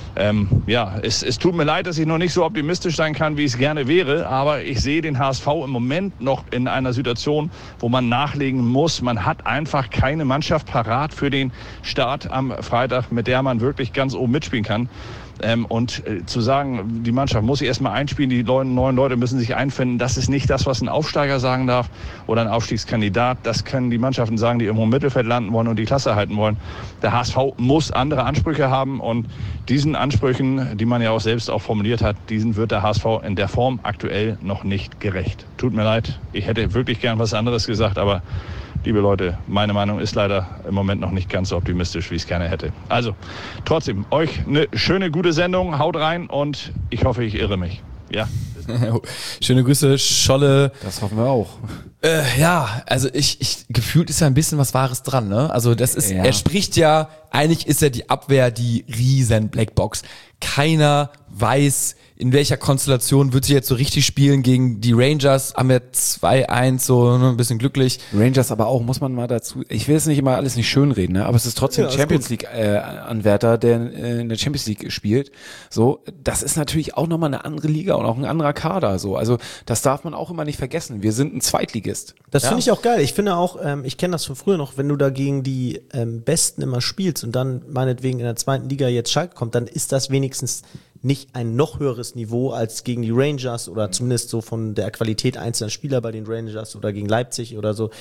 Ja, es tut mir leid, dass ich noch nicht so optimistisch sein kann, wie es gerne wäre, aber ich sehe den HSV im Moment noch in einer Situation, wo man nachlegen muss. Man hat einfach keine Mannschaft parat für den Start am Freitag, mit der man wirklich ganz oben mitspielen kann. Und zu sagen, die Mannschaft muss sich erstmal einspielen, die neuen Leute müssen sich einfinden, das ist nicht das, was ein Aufsteiger sagen darf oder ein Aufstiegskandidat. Das können die Mannschaften sagen, die irgendwo im Mittelfeld landen wollen und die Klasse halten wollen. Der HSV muss andere Ansprüche haben und diesen Ansprüchen, die man ja auch selbst auch formuliert hat, diesen wird der HSV in der Form aktuell noch nicht gerecht. Tut mir leid, ich hätte wirklich gern was anderes gesagt, aber liebe Leute, meine Meinung ist leider im Moment noch nicht ganz so optimistisch, wie ich es gerne hätte. Also, trotzdem, euch eine schöne, gute Sendung. Haut rein und ich hoffe, ich irre mich. Ja. Schöne Grüße, Scholle. Das hoffen wir auch. Ja, also ich gefühlt ist ja ein bisschen was Wahres dran, ne? Also das ist, er spricht ja, eigentlich ist ja die Abwehr die riesen Blackbox. Keiner weiß, in welcher Konstellation wird sie jetzt so richtig spielen. Gegen die Rangers haben wir 2-1, so ein bisschen glücklich. Rangers aber auch, muss man mal dazu, ich will es nicht immer alles nicht schönreden, ne? Aber es ist trotzdem Champions League Anwärter, der in der Champions League spielt. So, das ist natürlich auch nochmal eine andere Liga und auch ein anderer Kader. So, also das darf man auch immer nicht vergessen. Wir sind ein Zweitligist. Das finde ich auch geil. Ich finde auch, ich kenne das von früher noch, wenn du da gegen die Besten immer spielst und dann meinetwegen in der zweiten Liga jetzt Schalke kommt, dann ist das wenigstens nicht ein noch höheres Niveau als gegen die Rangers oder zumindest so von der Qualität einzelner Spieler bei den Rangers oder gegen Leipzig oder so.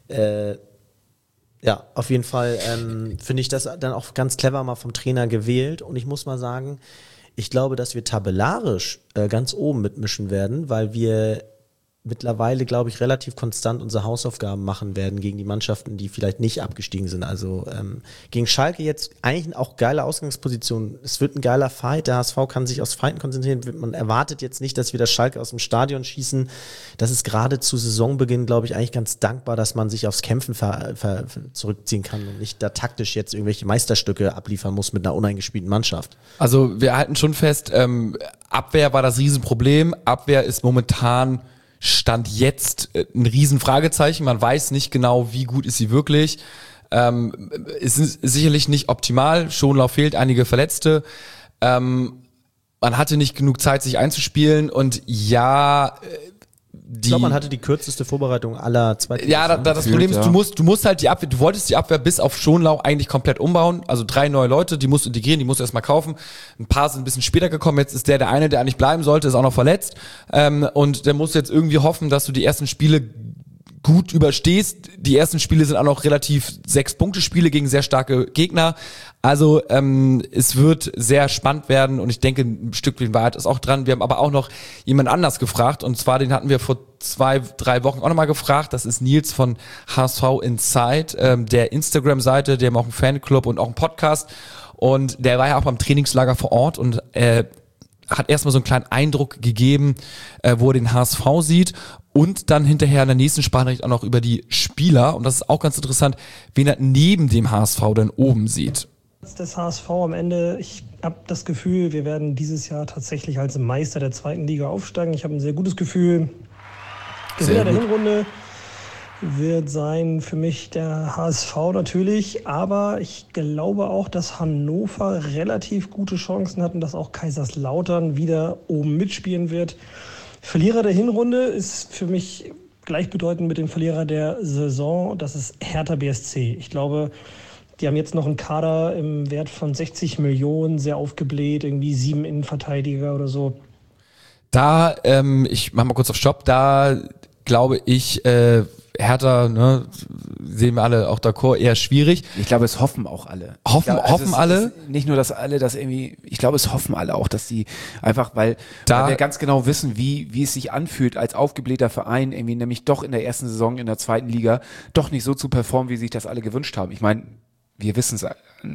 Ja, auf jeden Fall finde ich das dann auch ganz clever mal vom Trainer gewählt und ich muss mal sagen, ich glaube, dass wir tabellarisch ganz oben mitmischen werden, weil wir mittlerweile, glaube ich, relativ konstant unsere Hausaufgaben machen werden gegen die Mannschaften, die vielleicht nicht abgestiegen sind. Also gegen Schalke jetzt eigentlich auch geile Ausgangsposition. Es wird ein geiler Fight. Der HSV kann sich aufs Fighten konzentrieren. Man erwartet jetzt nicht, dass wir das Schalke aus dem Stadion schießen. Das ist gerade zu Saisonbeginn, glaube ich, eigentlich ganz dankbar, dass man sich aufs Kämpfen zurückziehen kann und nicht da taktisch jetzt irgendwelche Meisterstücke abliefern muss mit einer uneingespielten Mannschaft. Also wir halten schon fest, Abwehr war das Riesenproblem. Abwehr ist momentan Stand jetzt ein Riesenfragezeichen. Man weiß nicht genau, wie gut ist sie wirklich. Es ist sicherlich nicht optimal. Schonlauf fehlt, einige Verletzte. Man hatte nicht genug Zeit, sich einzuspielen. Und ja, Ich glaube, man hatte die kürzeste Vorbereitung aller Zweitligisten. Ja, das Problem ist, du musst halt die Abwehr, du wolltest die Abwehr bis auf Schonlau eigentlich komplett umbauen. Also 3 neue Leute, die musst du integrieren, die musst du erstmal kaufen. Ein paar sind ein bisschen später gekommen. Jetzt ist der eine, der eigentlich bleiben sollte, ist auch noch verletzt. Und der muss jetzt irgendwie hoffen, dass du die ersten Spiele gut überstehst. Die ersten Spiele sind auch noch relativ 6-Punkte-Spiele gegen sehr starke Gegner. Also es wird sehr spannend werden und ich denke, ein Stückchen Wahrheit ist auch dran. Wir haben aber auch noch jemand anders gefragt und zwar den hatten wir vor 2-3 Wochen auch nochmal gefragt. Das ist Nils von HSV Inside, der Instagram-Seite, die haben auch einen Fanclub und auch einen Podcast und der war ja auch beim Trainingslager vor Ort und hat erstmal so einen kleinen Eindruck gegeben, wo er den HSV sieht und dann hinterher in der nächsten Sprachnachricht auch noch über die Spieler und das ist auch ganz interessant, wen er neben dem HSV dann oben sieht. Das HSV am Ende, ich habe das Gefühl, wir werden dieses Jahr tatsächlich als Meister der 2. Liga aufsteigen. Ich habe ein sehr gutes Gefühl. Gewinner der Hinrunde wird sein für mich der HSV natürlich, aber ich glaube auch, dass Hannover relativ gute Chancen hat und dass auch Kaiserslautern wieder oben mitspielen wird. Verlierer der Hinrunde ist für mich gleichbedeutend mit dem Verlierer der Saison, das ist Hertha BSC. Ich glaube, die haben jetzt noch einen Kader im Wert von 60 Millionen, sehr aufgebläht, irgendwie 7 Innenverteidiger oder so. Da, ich mach mal kurz auf Stopp, da glaube ich, Hertha, ne, sehen wir alle auch d'accord, eher schwierig. Ich glaube, es hoffen auch alle. Hoffen alle? Nicht nur, dass alle das irgendwie, ich glaube, es hoffen alle auch, dass die einfach, weil wir ganz genau wissen, wie es sich anfühlt, als aufgeblähter Verein irgendwie nämlich doch in der ersten Saison in der 2. Liga doch nicht so zu performen, wie sich das alle gewünscht haben. Ich meine, wir wissen es.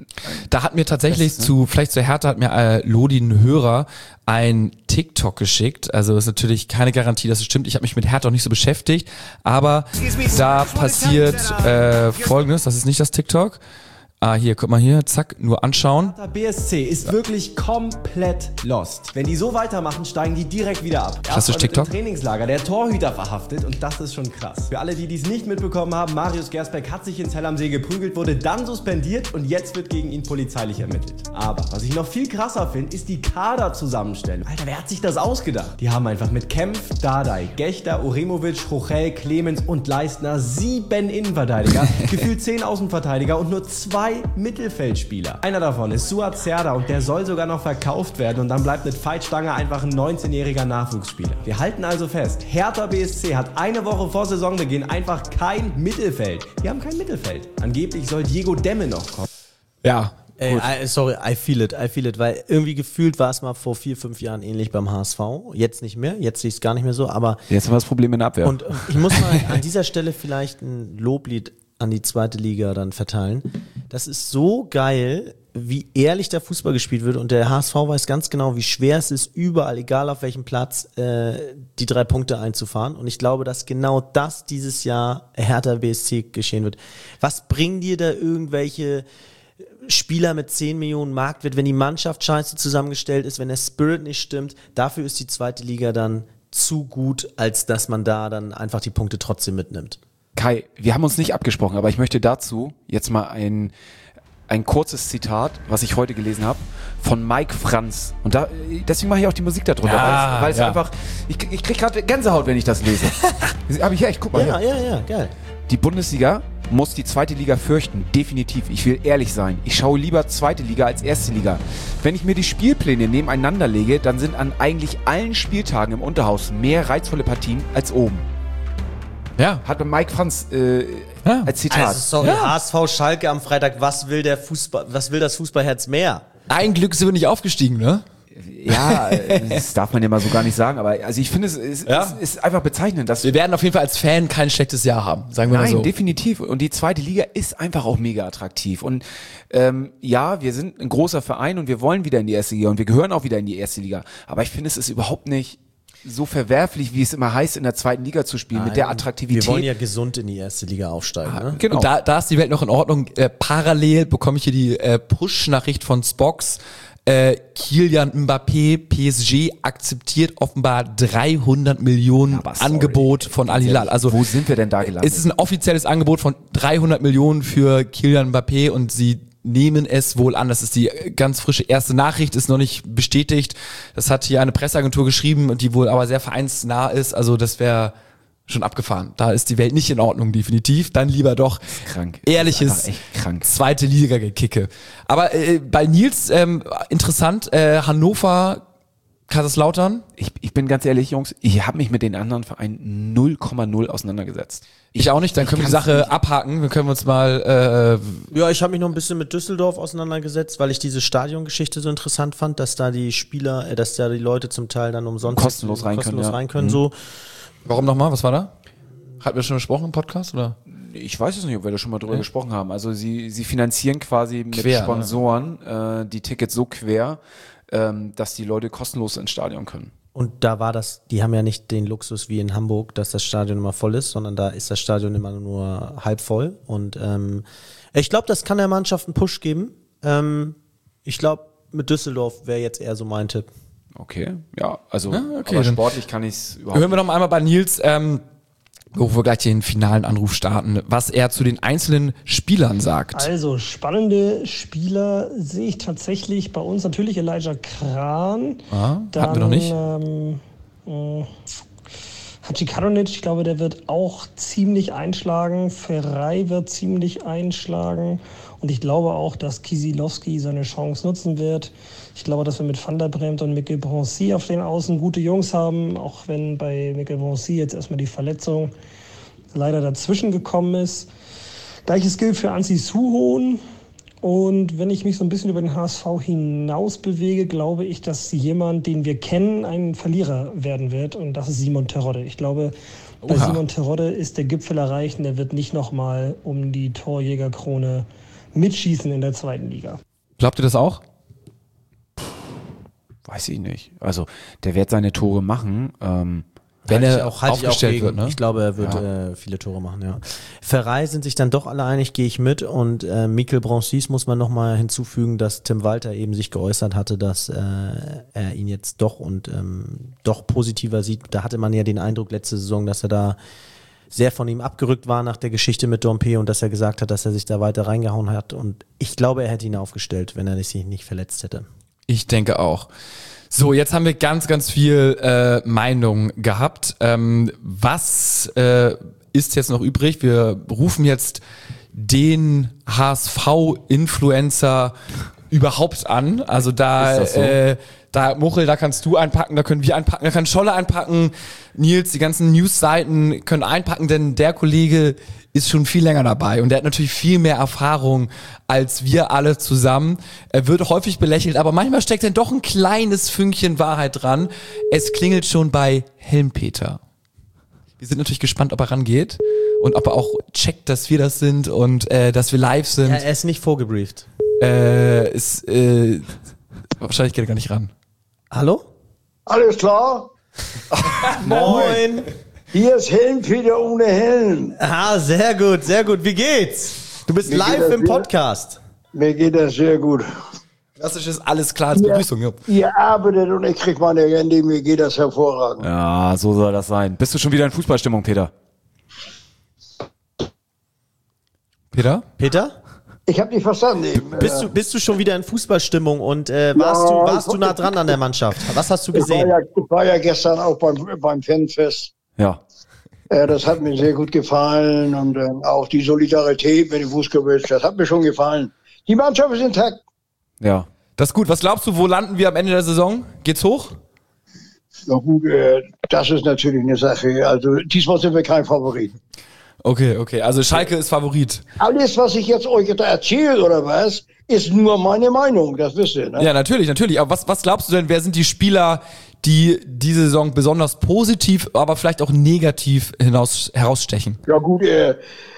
Da hat mir tatsächlich vielleicht zu Hertha hat mir Lodi, ein Hörer, ein TikTok geschickt. Also ist natürlich keine Garantie, dass es stimmt. Ich habe mich mit Hertha auch nicht so beschäftigt. Aber da passiert Folgendes. Das ist nicht das TikTok. Hier, guck mal hier, zack, nur anschauen. Hertha BSC ist wirklich komplett lost. Wenn die so weitermachen, steigen die direkt wieder ab. Klassisch TikTok. Im Trainingslager der Torhüter verhaftet und das ist schon krass. Für alle, die es nicht mitbekommen haben, Marius Gersbeck hat sich in Zell am See geprügelt, wurde dann suspendiert und jetzt wird gegen ihn polizeilich ermittelt. Aber was ich noch viel krasser finde, ist die Kaderzusammenstellung. Alter, wer hat sich das ausgedacht? Die haben einfach mit Kempf, Dardai, Gechter, Oremovic, Hochel, Clemens und Leistner 7 Innenverteidiger, gefühlt 10 Außenverteidiger und nur 2 Mittelfeldspieler. Einer davon ist Suat Serdar und der soll sogar noch verkauft werden und dann bleibt mit Veitstange einfach ein 19-jähriger Nachwuchsspieler. Wir halten also fest, Hertha BSC hat eine Woche vor Saisonbeginn einfach kein Mittelfeld. Die haben kein Mittelfeld. Angeblich soll Diego Demme noch kommen. Ja. Sorry, I feel it, weil irgendwie gefühlt war es mal vor 4-5 Jahren ähnlich beim HSV. Jetzt nicht mehr, jetzt sehe ich es gar nicht mehr so, aber... Jetzt haben wir das Problem in der Abwehr. Und ich muss mal an dieser Stelle vielleicht ein Loblied an die 2. Liga dann verteilen. Das ist so geil, wie ehrlich der Fußball gespielt wird und der HSV weiß ganz genau, wie schwer es ist, überall, egal auf welchem Platz, die 3 Punkte einzufahren und ich glaube, dass genau das dieses Jahr Hertha BSC geschehen wird. Was bringen dir da irgendwelche Spieler mit 10 Millionen Marktwert, wenn die Mannschaft scheiße zusammengestellt ist, wenn der Spirit nicht stimmt? Dafür ist die 2. Liga dann zu gut, als dass man da dann einfach die Punkte trotzdem mitnimmt. Kai, wir haben uns nicht abgesprochen, aber ich möchte dazu jetzt mal ein kurzes Zitat, was ich heute gelesen habe, von Mike Franz. Und deswegen mache ich auch die Musik darunter, weil es einfach, ich kriege gerade Gänsehaut, wenn ich das lese. Aber ich guck mal. Ja, geil. Die Bundesliga muss die 2. Liga fürchten, definitiv. Ich will ehrlich sein. Ich schaue lieber 2. Liga als 1. Liga. Wenn ich mir die Spielpläne nebeneinander lege, dann sind an eigentlich allen Spieltagen im Unterhaus mehr reizvolle Partien als oben. Ja. Hat bei Mike Franz als Zitat. Also sorry, HSV Schalke am Freitag, was will das Fußballherz mehr? Ein Glück sind wir nicht aufgestiegen, ne? Ja, das darf man ja mal so gar nicht sagen, aber also ich finde, es ist einfach bezeichnend, dass wir werden auf jeden Fall als Fan kein schlechtes Jahr haben, sagen wir mal so. Nein, definitiv. Und die 2. Liga ist einfach auch mega attraktiv. Und wir sind ein großer Verein und wir wollen wieder in die 1. Liga und wir gehören auch wieder in die 1. Liga. Aber ich finde, es ist überhaupt nicht so verwerflich, wie es immer heißt, in der 2. Liga zu spielen, mit der Attraktivität. Wir wollen ja gesund in die 1. Liga aufsteigen. Ne? Genau. Und da ist die Welt noch in Ordnung. Parallel bekomme ich hier die Push-Nachricht von Spox. Kylian Mbappé, PSG akzeptiert offenbar 300 Millionen Angebot von Al Hilal. Also wo sind wir denn da gelandet? Es ist ein offizielles Angebot von 300 Millionen für Kylian Mbappé und sie nehmen es wohl an. Das ist die ganz frische erste Nachricht, ist noch nicht bestätigt. Das hat hier eine Presseagentur geschrieben, die wohl aber sehr vereinsnah ist. Also das wäre schon abgefahren. Da ist die Welt nicht in Ordnung, definitiv. Dann lieber doch krank. Ehrliches zweite Liga-Gekicke. Aber bei Nils, interessant, Hannover, Kaiserslautern. Ich bin ganz ehrlich, Jungs, ich habe mich mit den anderen Vereinen 0,0 auseinandergesetzt. Ich auch nicht, dann können wir die Sache abhaken. Wir können uns mal... Ja, ich habe mich noch ein bisschen mit Düsseldorf auseinandergesetzt, weil ich diese Stadiongeschichte so interessant fand, dass da die Spieler, dass da die Leute zum Teil dann umsonst kostenlos rein können. So. Warum nochmal? Was war da? Hatten wir schon gesprochen im Podcast, oder? Ich weiß es nicht, ob wir da schon mal drüber gesprochen haben. Also sie finanzieren quasi mit Sponsoren die Tickets so quer, dass die Leute kostenlos ins Stadion können. Und da war die haben ja nicht den Luxus wie in Hamburg, dass das Stadion immer voll ist, sondern da ist das Stadion immer nur halb voll. Und ich glaube, das kann der Mannschaft einen Push geben. Ich glaube, mit Düsseldorf wäre jetzt eher so mein Tipp. Okay, ja, also okay, aber sportlich kann ich es überhaupt hören wir noch einmal bei Nils, wo wir gleich den finalen Anruf starten, was er zu den einzelnen Spielern sagt. Also, spannende Spieler sehe ich tatsächlich bei uns natürlich Elijah Kran. Hatten wir noch nicht. Haji Karonic, ich glaube, der wird auch ziemlich einschlagen. Ferrei wird ziemlich einschlagen. Und ich glaube auch, dass Kiesilowski seine Chance nutzen wird. Ich glaube, dass wir mit Van der Bremt und Mikkel Bronzy auf den Außen gute Jungs haben. Auch wenn bei Mikkel Bronzy jetzt erstmal die Verletzung leider dazwischen gekommen ist. Gleiches gilt für Anssi Suhohn. Und wenn ich mich so ein bisschen über den HSV hinaus bewege, glaube ich, dass jemand, den wir kennen, ein Verlierer werden wird. Und das ist Simon Terodde. Ich glaube, bei Simon Terodde ist der Gipfel erreicht und der wird nicht nochmal um die Torjägerkrone mitschießen in der zweiten Liga. Glaubt ihr das auch? Weiß ich nicht. Also der wird seine Tore machen, wenn er auch aufgestellt wird. Ne? Ich glaube, er wird viele Tore machen, ja. Ferrei sind sich dann doch alle einig, gehe ich mit. Und Mikkel Bronzis muss man nochmal hinzufügen, dass Tim Walter eben sich geäußert hatte, dass er ihn jetzt doch doch positiver sieht. Da hatte man ja den Eindruck letzte Saison, dass er da sehr von ihm abgerückt war nach der Geschichte mit Dompe und dass er gesagt hat, dass er sich da weiter reingehauen hat. Und ich glaube, er hätte ihn aufgestellt, wenn er sich nicht verletzt hätte. Ich denke auch. So, jetzt haben wir ganz, ganz viel Meinung gehabt. Was ist jetzt noch übrig? Wir rufen jetzt den HSV-Influencer überhaupt an. Also da, da Muchel, da kannst du einpacken, da können wir einpacken, da kann Scholle einpacken. Nils, die ganzen News-Seiten können einpacken, denn der Kollege ist schon viel länger dabei und der hat natürlich viel mehr Erfahrung als wir alle zusammen. Er wird häufig belächelt, aber manchmal steckt dann doch ein kleines Fünkchen Wahrheit dran. Es klingelt schon bei Helmpeter. Wir sind natürlich gespannt, ob er rangeht und ob er auch checkt, dass wir das sind und dass wir live sind. Ja, er ist nicht vorgebrieft. Wahrscheinlich geht er gar nicht ran. Hallo? Alles klar? Moin! Hier ist Helmpeter ohne Helm. Ah, sehr gut, sehr gut. Wie geht's? Du bist live im Podcast. Mir geht das sehr gut. Das ist alles klar als Begrüßung. Ja. Ihr arbeitet und ich krieg meine Hände, mir geht das hervorragend. Ja, so soll das sein. Bist du schon wieder in Fußballstimmung, Peter? Peter? Peter? Ich habe nicht verstanden eben. Bist du schon wieder in Fußballstimmung und warst du nah dran an der Mannschaft? Was hast du gesehen? Ich war ja gestern auch beim Fanfest. Ja. Das hat mir sehr gut gefallen und auch die Solidarität mit dem Fußballspiel, das hat mir schon gefallen. Die Mannschaft ist intakt. Ja. Das ist gut. Was glaubst du, wo landen wir am Ende der Saison? Geht's hoch? Na gut, das ist natürlich eine Sache. Also diesmal sind wir kein Favorit. Okay. Also Schalke ist Favorit. Alles, was ich jetzt euch da erzähle oder was, ist nur meine Meinung, das wisst ihr, ne? Ja, natürlich. Aber was glaubst du denn, wer sind die Spieler, die diese Saison besonders positiv, aber vielleicht auch negativ herausstechen? Ja gut, ihr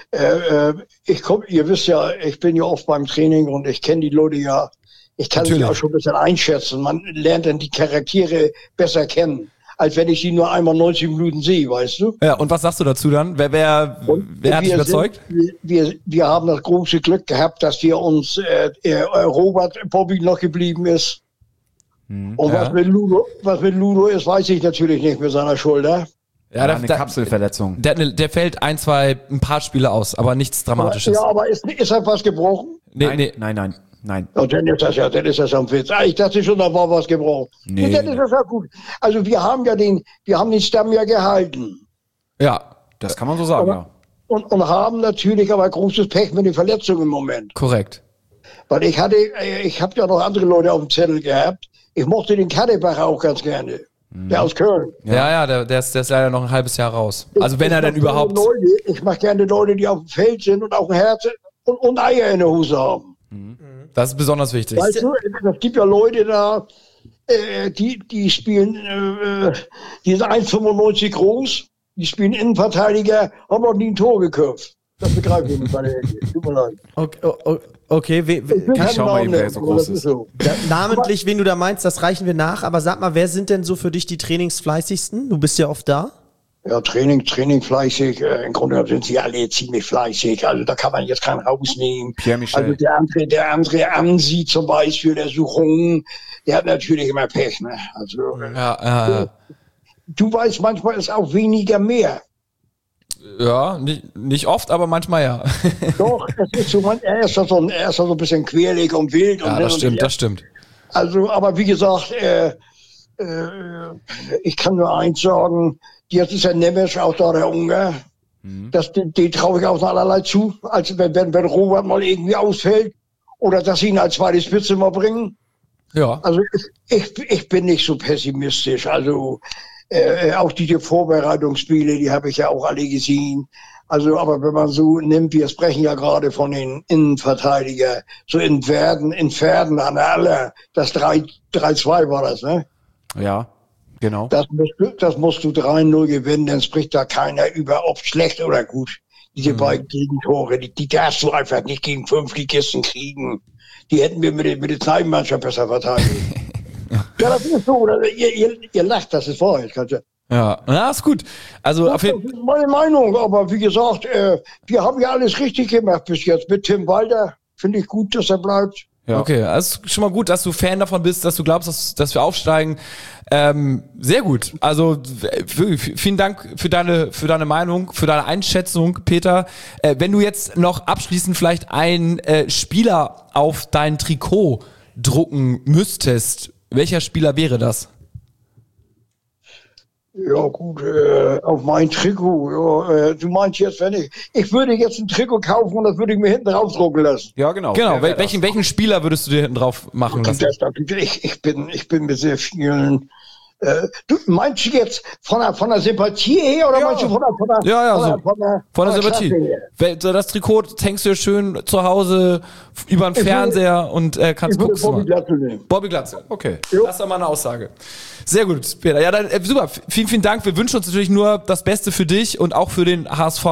wisst ja, ich bin ja oft beim Training und ich kenne die Leute ja. Ich kann sie auch schon ein bisschen einschätzen. Man lernt dann die Charaktere besser kennen, als wenn ich sie nur einmal 90 Minuten sehe, weißt du? Ja, und was sagst du dazu dann? Wer hat dich überzeugt? Wir haben das große Glück gehabt, dass wir uns Robert Bobby noch geblieben ist. Und was mit Ludo ist, weiß ich natürlich nicht mit seiner Schulter. Ja, eine Kapselverletzung. Der fällt ein paar Spiele aus, aber nichts Dramatisches. Aber ist was gebrochen? Nein. Oh, dann ist das am Witz. Ich dachte schon, da war was gebrochen. Nee. Dann ist das ja gut. Also wir haben den Stamm ja gehalten. Ja, das kann man so sagen, ja. Und haben natürlich aber großes Pech mit den Verletzungen im Moment. Korrekt. Weil ich habe ja noch andere Leute auf dem Zettel gehabt. Ich mochte den Kadebacher auch ganz gerne. Der aus Köln. Ja, der ist leider noch ein halbes Jahr raus. Also wenn er denn überhaupt... Ich mag gerne Leute, die auf dem Feld sind und auch ein Herz und Eier in der Hose haben. Das ist besonders wichtig. Weißt du, es gibt ja Leute da, die spielen, die sind 1,95 groß, die spielen Innenverteidiger, haben noch nie ein Tor geköpft. Das begreife ich nicht. Tut mir leid. Okay, schau mal, wer so groß ist. Namentlich, wen du da meinst, das reichen wir nach. Aber sag mal, wer sind denn so für dich die trainingsfleißigsten? Du bist ja oft da. Ja, Training fleißig. Im Grunde sind sie alle ziemlich fleißig. Also da kann man jetzt keinen rausnehmen. Pierre Michel. Also der andere Ansi zum Beispiel, der Suchung, der hat natürlich immer Pech. Ne? Also, du weißt, manchmal ist auch weniger mehr. Ja, nicht oft, aber manchmal ja. Doch, es ist so, er ist so ein bisschen quirlig und wild. Ja, das stimmt. Also, aber wie gesagt, ich kann nur eins sagen, jetzt ist der Nemes auch da, der Ungar. Den traue ich auch allerlei zu, als wenn Robert mal irgendwie ausfällt oder dass sie ihn als zweites Spitze mal bringen. Ja. Also ich bin nicht so pessimistisch. Also auch diese Vorbereitungsspiele, die habe ich ja auch alle gesehen. Also, aber wenn man so nimmt, wir sprechen ja gerade von den Innenverteidiger, so in Pferden an der Aller, das 3-2 war das, ne? Ja, genau. Das musst du 3-0 gewinnen, dann spricht da keiner über, ob schlecht oder gut. Diese beiden Gegentore, die darfst du einfach nicht gegen 5 Ligisten kriegen. Die hätten wir mit der Zeigenmannschaft besser verteidigt. Ja, das ist so. Ihr lacht, das ist wahr. Ja, ist gut. Also das ist meine Meinung, aber wie gesagt, wir haben ja alles richtig gemacht bis jetzt. Mit Tim Walter finde ich gut, dass er bleibt. Ja. Okay, also schon mal gut, dass du Fan davon bist, dass du glaubst, dass wir aufsteigen. Sehr gut. Also vielen Dank für deine Meinung, für deine Einschätzung, Peter. Wenn du jetzt noch abschließend vielleicht einen Spieler auf dein Trikot drucken müsstest, welcher Spieler wäre das? Ja gut, auf mein Trikot. Ja, du meinst jetzt, ich würde jetzt ein Trikot kaufen und das würde ich mir hinten drauf drucken lassen. Ja, genau. Genau. Welchen Spieler würdest du dir hinten drauf machen lassen? Ich bin mit sehr vielen. Du meinst du jetzt von der Sympathie her oder meinst du von der Sympathie. Das Trikot hängst du schön zu Hause über den Fernseher und kannst gucken. Bobby Glatzel nehmen. Bobby Glatzel, okay. Jo. Das ist doch mal eine Aussage. Sehr gut, Peter. Ja, dann super. Vielen Dank. Wir wünschen uns natürlich nur das Beste für dich und auch für den HSV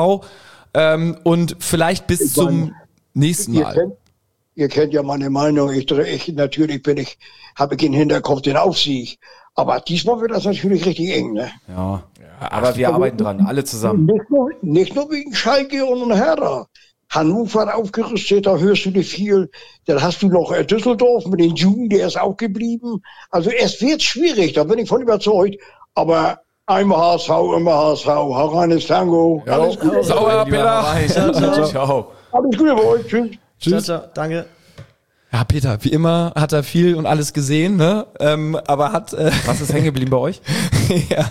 und vielleicht bis zum nächsten Mal. Ihr kennt ja meine Meinung. Natürlich habe ich im Hinterkopf den Aufsieg. Aber diesmal wird das natürlich richtig eng, ne? Ja, aber wir arbeiten dran, alle zusammen. Nicht nur wegen Schalke und Hertha. Hannover aufgerüstet, da hörst du nicht viel. Dann hast du noch Düsseldorf mit den Juden, der ist auch geblieben. Also es wird schwierig, da bin ich von überzeugt. Aber einmal HSV, immer HSV. Reines Tango. Ja, alles Gute. Sauer, Peter. Ciao. Alles Gute bei euch. Tschüss. Tschüss. Ciao, danke. Ja, Peter, wie immer hat er viel und alles gesehen, ne? Aber hat... Was ist hängen geblieben bei euch? Ja,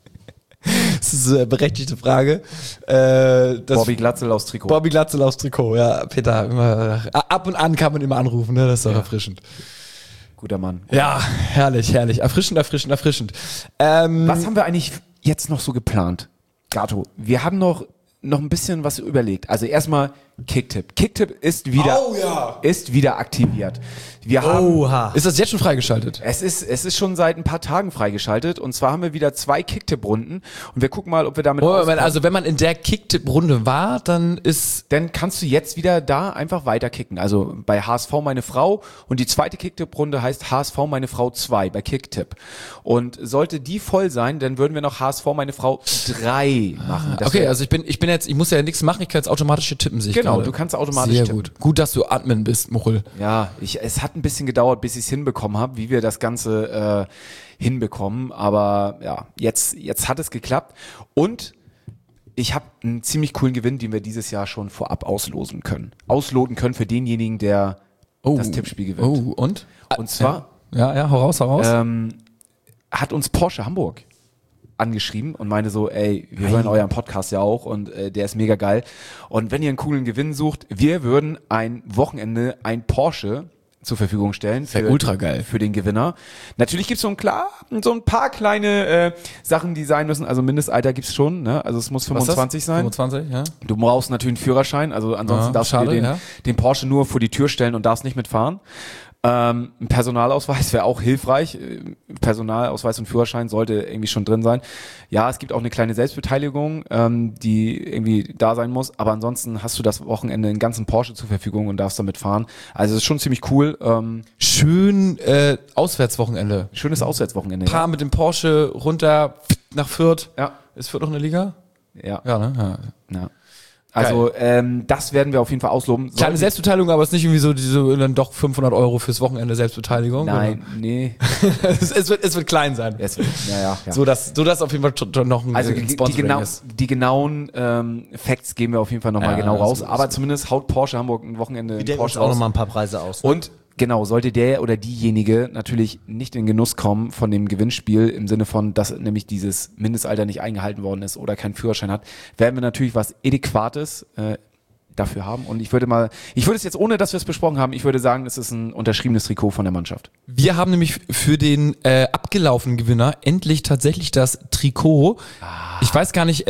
das ist eine berechtigte Frage. Bobby Glatzel aufs Trikot. Bobby Glatzel aufs Trikot, ja, Peter. Immer, ab und an kann man immer anrufen, ne? Das ist doch erfrischend. Guter Mann. Ja, herrlich. Erfrischend. Was haben wir eigentlich jetzt noch so geplant? Gato, wir haben noch ein bisschen was überlegt. Also erstmal Kicktipp. Kicktipp ist wieder aktiviert. Ist das jetzt schon freigeschaltet? Es ist schon seit ein paar Tagen freigeschaltet und zwar haben wir wieder 2 Kicktipp-Runden und wir gucken mal, ob wir damit also wenn man in der Kicktipp-Runde war, dann kannst du jetzt wieder da einfach weiter kicken. Also bei HSV meine Frau und die zweite Kicktipp-Runde heißt HSV meine Frau 2 bei Kicktipp. Und sollte die voll sein, dann würden wir noch HSV meine Frau 3 machen. Okay, also ich muss ja nichts machen, ich kann jetzt automatisch hier tippen. Genau, du kannst automatisch Sehr tippen. gut, dass du Admin bist, Muchel. Ja, es hat ein bisschen gedauert, bis ich es hinbekommen habe, wie wir das Ganze hinbekommen. Aber ja, jetzt hat es geklappt. Und ich habe einen ziemlich coolen Gewinn, den wir dieses Jahr schon vorab ausloten können für denjenigen, der das Tippspiel gewinnt. Oh, und? Und zwar Ja, hau raus. hat uns Porsche Hamburg angeschrieben und meinte so, ey, wir hören euren Podcast ja auch und der ist mega geil. Und wenn ihr einen coolen Gewinn sucht, wir würden ein Wochenende ein Porsche zur Verfügung stellen. Ultra geil. Für den Gewinner. Natürlich gibt's so ein paar kleine Sachen, die sein müssen. Also Mindestalter gibt's schon, ne? Also es muss 25 sein. 25, ja. Du brauchst natürlich einen Führerschein, also ansonsten darfst du dir den Porsche nur vor die Tür stellen und darfst nicht mitfahren. Ein Personalausweis wäre auch hilfreich. Personalausweis und Führerschein sollte irgendwie schon drin sein. Ja, es gibt auch eine kleine Selbstbeteiligung, die irgendwie da sein muss. Aber ansonsten hast du das Wochenende einen ganzen Porsche zur Verfügung und darfst damit fahren. Also es ist schon ziemlich cool. Schön Auswärtswochenende. Schönes Auswärtswochenende. Paar mit dem Porsche runter nach Fürth. Ja. Ist Fürth noch eine Liga? Ja. Ja, ne? Ja. Also das werden wir auf jeden Fall ausloben. Kleine Selbstbeteiligung, aber es ist nicht irgendwie so dann doch 500 € fürs Wochenende Selbstbeteiligung. Nein, nee. es wird klein sein. Ja. So dass auf jeden Fall noch ein Sponsoring ist. Die genauen Facts geben wir auf jeden Fall nochmal genau raus. Aber zumindest haut Porsche Hamburg ein Wochenende Wir denken Porsche uns auch aus. nochmal ein paar Preise aus. Ne? Und genau, sollte der oder diejenige natürlich nicht in den Genuss kommen von dem Gewinnspiel, im Sinne von, dass nämlich dieses Mindestalter nicht eingehalten worden ist oder keinen Führerschein hat, werden wir natürlich was Adäquates dafür haben. Und ich würde es jetzt, ohne dass wir es besprochen haben, ich würde sagen, es ist ein unterschriebenes Trikot von der Mannschaft. Wir haben nämlich für den abgelaufenen Gewinner endlich tatsächlich das Trikot. Ich weiß gar nicht,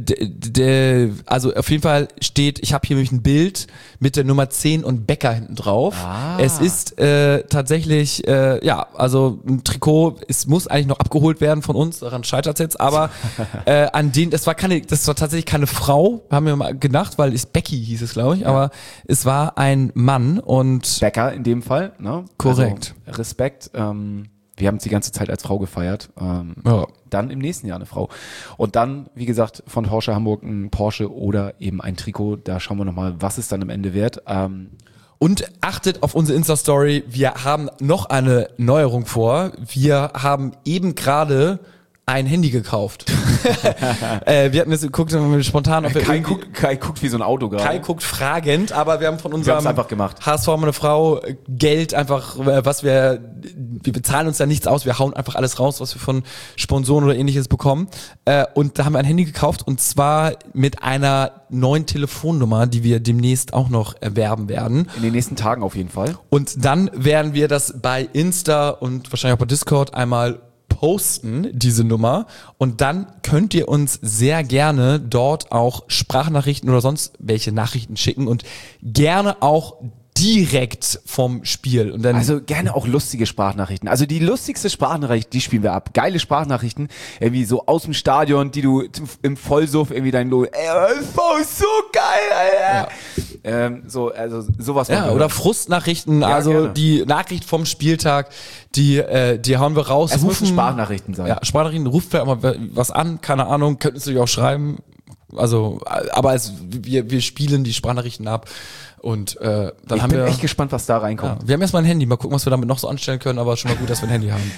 also auf jeden Fall steht, ich habe hier nämlich ein Bild mit der Nummer 10 und Becker hinten drauf. Es ist tatsächlich, also ein Trikot, es muss eigentlich noch abgeholt werden von uns, daran scheitert es jetzt, aber das war tatsächlich keine Frau, haben wir mal gedacht, weil es Becky hieß es, glaube ich, aber es war ein Mann und Becker in dem Fall, ne? Korrekt. Also, Respekt, wir haben es die ganze Zeit als Frau gefeiert. Dann im nächsten Jahr eine Frau. Und dann, wie gesagt, von Porsche Hamburg ein Porsche oder eben ein Trikot. Da schauen wir nochmal, was es dann am Ende wird. Und achtet auf unsere Insta-Story. Wir haben noch eine Neuerung vor. Wir haben eben gerade ein Handy gekauft. Wir hatten jetzt geguckt, spontan, ob wir Kai guckt wie so ein Auto gerade. Kai guckt fragend, aber wir haben von unserem einfach gemacht. HSV meine Frau Geld einfach, wir bezahlen uns da nichts aus, wir hauen einfach alles raus, was wir von Sponsoren oder ähnliches bekommen. Und da haben wir ein Handy gekauft und zwar mit einer neuen Telefonnummer, die wir demnächst auch noch erwerben werden. In den nächsten Tagen auf jeden Fall. Und dann werden wir das bei Insta und wahrscheinlich auch bei Discord einmal posten, diese Nummer, und dann könnt ihr uns sehr gerne dort auch Sprachnachrichten oder sonst welche Nachrichten schicken und gerne auch direkt vom Spiel. Und dann also gerne auch lustige Sprachnachrichten. Also die lustigste Sprachnachricht, die spielen wir ab. Geile Sprachnachrichten, irgendwie so aus dem Stadion, die du im Vollsuff irgendwie dein Logo, das ist so geil, Alter. Ja. Sowas. Ja, oder Frustnachrichten, ja, also gerne. Die Nachricht vom Spieltag, die hauen wir raus. Es müssen Sprachnachrichten sein. Ja, Sprachnachrichten, ruft vielleicht auch mal was an, keine Ahnung, könnt ihr natürlich auch schreiben. Also, aber wir spielen die Sprachnachrichten ab. Und dann ich haben bin wir echt gespannt, was da reinkommt. Ja, wir haben erstmal ein Handy, mal gucken, was wir damit noch so anstellen können, aber schon mal gut, dass wir ein Handy haben.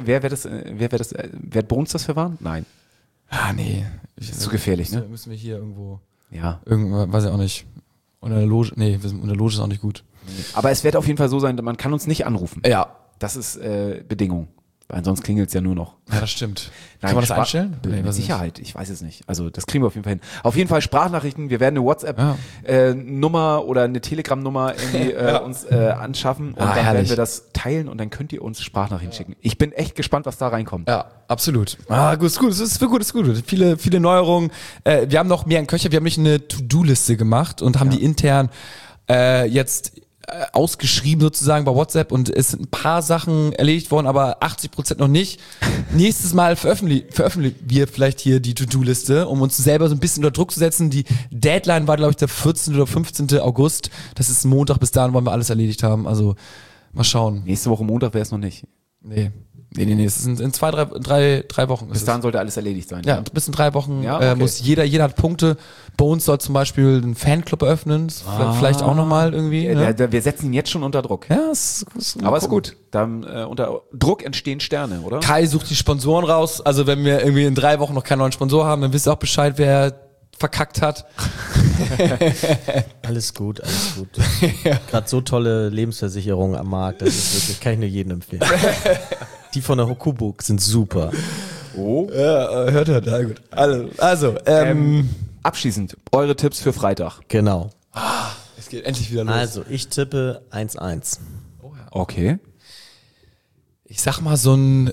Wird Bones das verwahren? Nein. Ah, nee. Zu gefährlich, ne? Müssen wir hier irgendwo, weiß ich auch in der Loge ist auch nicht gut. Aber es wird auf jeden Fall so sein, man kann uns nicht anrufen. Ja. Das ist Bedingung. Weil sonst klingelt es ja nur noch. Ja, das stimmt. Nein, kann man das einstellen? Mit Sicherheit. Ich weiß es nicht. Also das kriegen wir auf jeden Fall hin. Auf jeden Fall Sprachnachrichten. Wir werden eine WhatsApp-Nummer oder eine Telegram-Nummer irgendwie uns anschaffen. Und dann werden wir das teilen und dann könnt ihr uns Sprachnachrichten schicken. Ich bin echt gespannt, was da reinkommt. Ja, absolut. Gut, ist gut. Es ist gut. Viele, viele Neuerungen. Wir haben noch mehr in Köcher. Wir haben nicht eine To-Do-Liste gemacht und haben die intern jetzt ausgeschrieben sozusagen bei WhatsApp und es sind ein paar Sachen erledigt worden, aber 80% noch nicht. Nächstes Mal veröffentlichen wir vielleicht hier die To-Do-Liste, um uns selber so ein bisschen unter Druck zu setzen. Die Deadline war, glaube ich, der 14. oder 15. August. Das ist Montag, bis dahin wollen wir alles erledigt haben. Also mal schauen. Nächste Woche Montag wäre es noch nicht. Nee. Es ist in 3 Wochen. Bis dahin sollte alles erledigt sein. Ja, bis in 3 Wochen okay. muss jeder hat Punkte. Bones soll zum Beispiel einen Fanclub eröffnen. Vielleicht auch nochmal irgendwie. Wir setzen ihn jetzt schon unter Druck. Ja, aber ist gut. Dann unter Druck entstehen Sterne, oder? Kai sucht die Sponsoren raus. Also wenn wir irgendwie in 3 Wochen noch keinen neuen Sponsor haben, dann wisst ihr auch Bescheid, wer verkackt hat. Alles gut. Gerade so tolle Lebensversicherungen am Markt, das ist wirklich, kann ich nur jedem empfehlen. Die von der Hokubuk sind super. Oh. Ja, hört, ja gut. Also, abschließend, eure Tipps für Freitag. Genau. Es geht endlich wieder los. Also, ich tippe 1-1. Oh ja. Okay. Ich sag mal so ein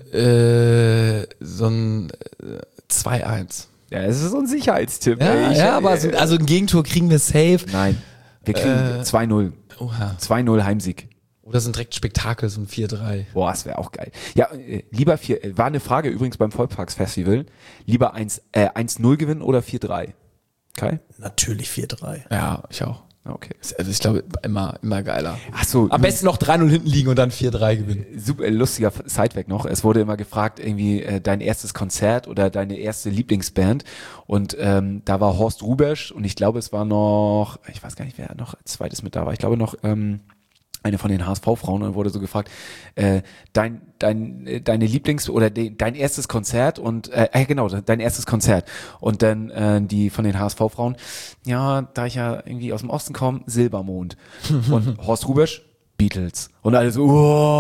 2-1. Ja, es ist so ein Sicherheitstipp. Aber also ein Gegentor kriegen wir safe. Nein, wir kriegen 2-0. Oha. 2-0 Heimsieg. Oder so ein direkt Spektakel, so ein 4-3. Boah, das wäre auch geil. Ja, lieber war eine Frage übrigens beim Volksparksfestival. Lieber 1-0 gewinnen oder 4-3? Kai? Natürlich 4-3. Ja, ich auch. Okay. Also ich glaube, immer geiler. Ach so. Am besten noch 3-0 hinten liegen und dann 4-3 gewinnen. Super lustiger Sidefact noch. Es wurde immer gefragt, irgendwie dein erstes Konzert oder deine erste Lieblingsband. Und da war Horst Rubesch und ich glaube, es war noch, ich weiß gar nicht, wer noch als zweites mit da war. Ich glaube noch eine von den HSV-Frauen, und wurde so gefragt, deine Lieblings- oder dein erstes Konzert und genau, dein erstes Konzert. Und dann die von den HSV-Frauen, ja, da ich ja irgendwie aus dem Osten komme, Silbermond. Und Horst Rubesch, Beatles. Und alle so,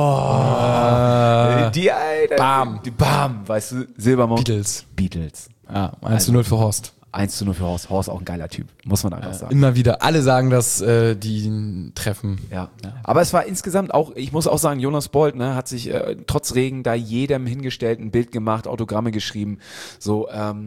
Bam, weißt du, Silbermond. Beatles. Ja, 1-0 für Horst. 1-0 für Horst. Horst auch ein geiler Typ, muss man einfach sagen. Immer wieder. Alle sagen, dass die ihn treffen. Ja. Aber es war insgesamt auch, ich muss auch sagen, Jonas Bold, ne, hat sich trotz Regen da jedem hingestellt, ein Bild gemacht, Autogramme geschrieben. So,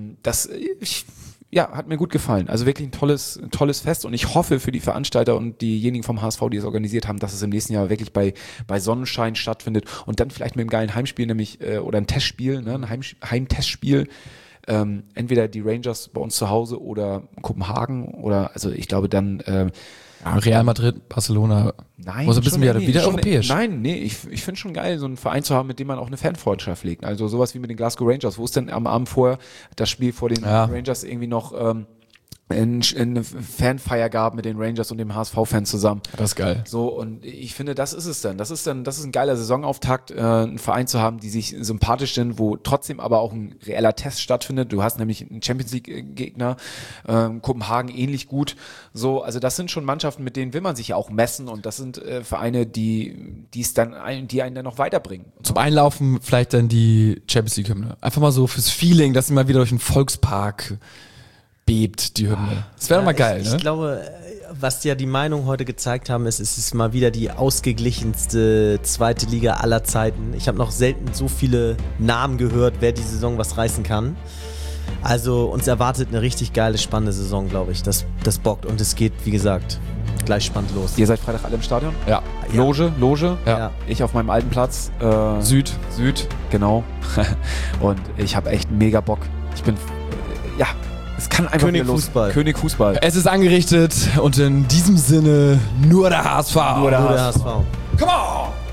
hat mir gut gefallen. Also wirklich ein tolles Fest und ich hoffe für die Veranstalter und diejenigen vom HSV, die es organisiert haben, dass es im nächsten Jahr wirklich bei Sonnenschein stattfindet und dann vielleicht mit einem geilen Heimspiel, nämlich oder ein Testspiel, ne, ein Heimtestspiel. Entweder die Rangers bei uns zu Hause oder Kopenhagen oder, also ich glaube dann Real Madrid, Barcelona. Nein, also ein bisschen wieder europäisch. Ich finde schon geil, so einen Verein zu haben, mit dem man auch eine Fanfreundschaft legt. Also sowas wie mit den Glasgow Rangers, wo es denn am Abend vorher das Spiel vor den Rangers irgendwie noch eine Fanfeier gab mit den Rangers und dem HSV-Fan zusammen. Das ist geil. So, und ich finde, das ist es dann. Das ist ein geiler Saisonauftakt, einen Verein zu haben, die sich sympathisch sind, wo trotzdem aber auch ein reeller Test stattfindet. Du hast nämlich einen Champions-League-Gegner, Kopenhagen ähnlich gut. So, also das sind schon Mannschaften, mit denen will man sich ja auch messen und das sind Vereine, die einen dann noch weiterbringen. Zum Einlaufen vielleicht dann die Champions-League-Hymne. Einfach mal so fürs Feeling, dass sie mal wieder durch den Volkspark bebt, die Hymne. Das wäre doch mal geil, ne? Ich glaube, was ja die Meinung heute gezeigt haben, es ist mal wieder die ausgeglichenste zweite Liga aller Zeiten. Ich habe noch selten so viele Namen gehört, wer die Saison was reißen kann. Also uns erwartet eine richtig geile, spannende Saison, glaube ich. Das bockt und es geht, wie gesagt, gleich spannend los. Ihr seid Freitag alle im Stadion? Ja. Loge? Ja. Ich auf meinem alten Platz. Süd, genau. Und ich habe echt mega Bock. Ich bin, es kann einfach König wieder los. Fußball. König Fußball. Es ist angerichtet und in diesem Sinne nur der HSV. Nur der HSV. Come on!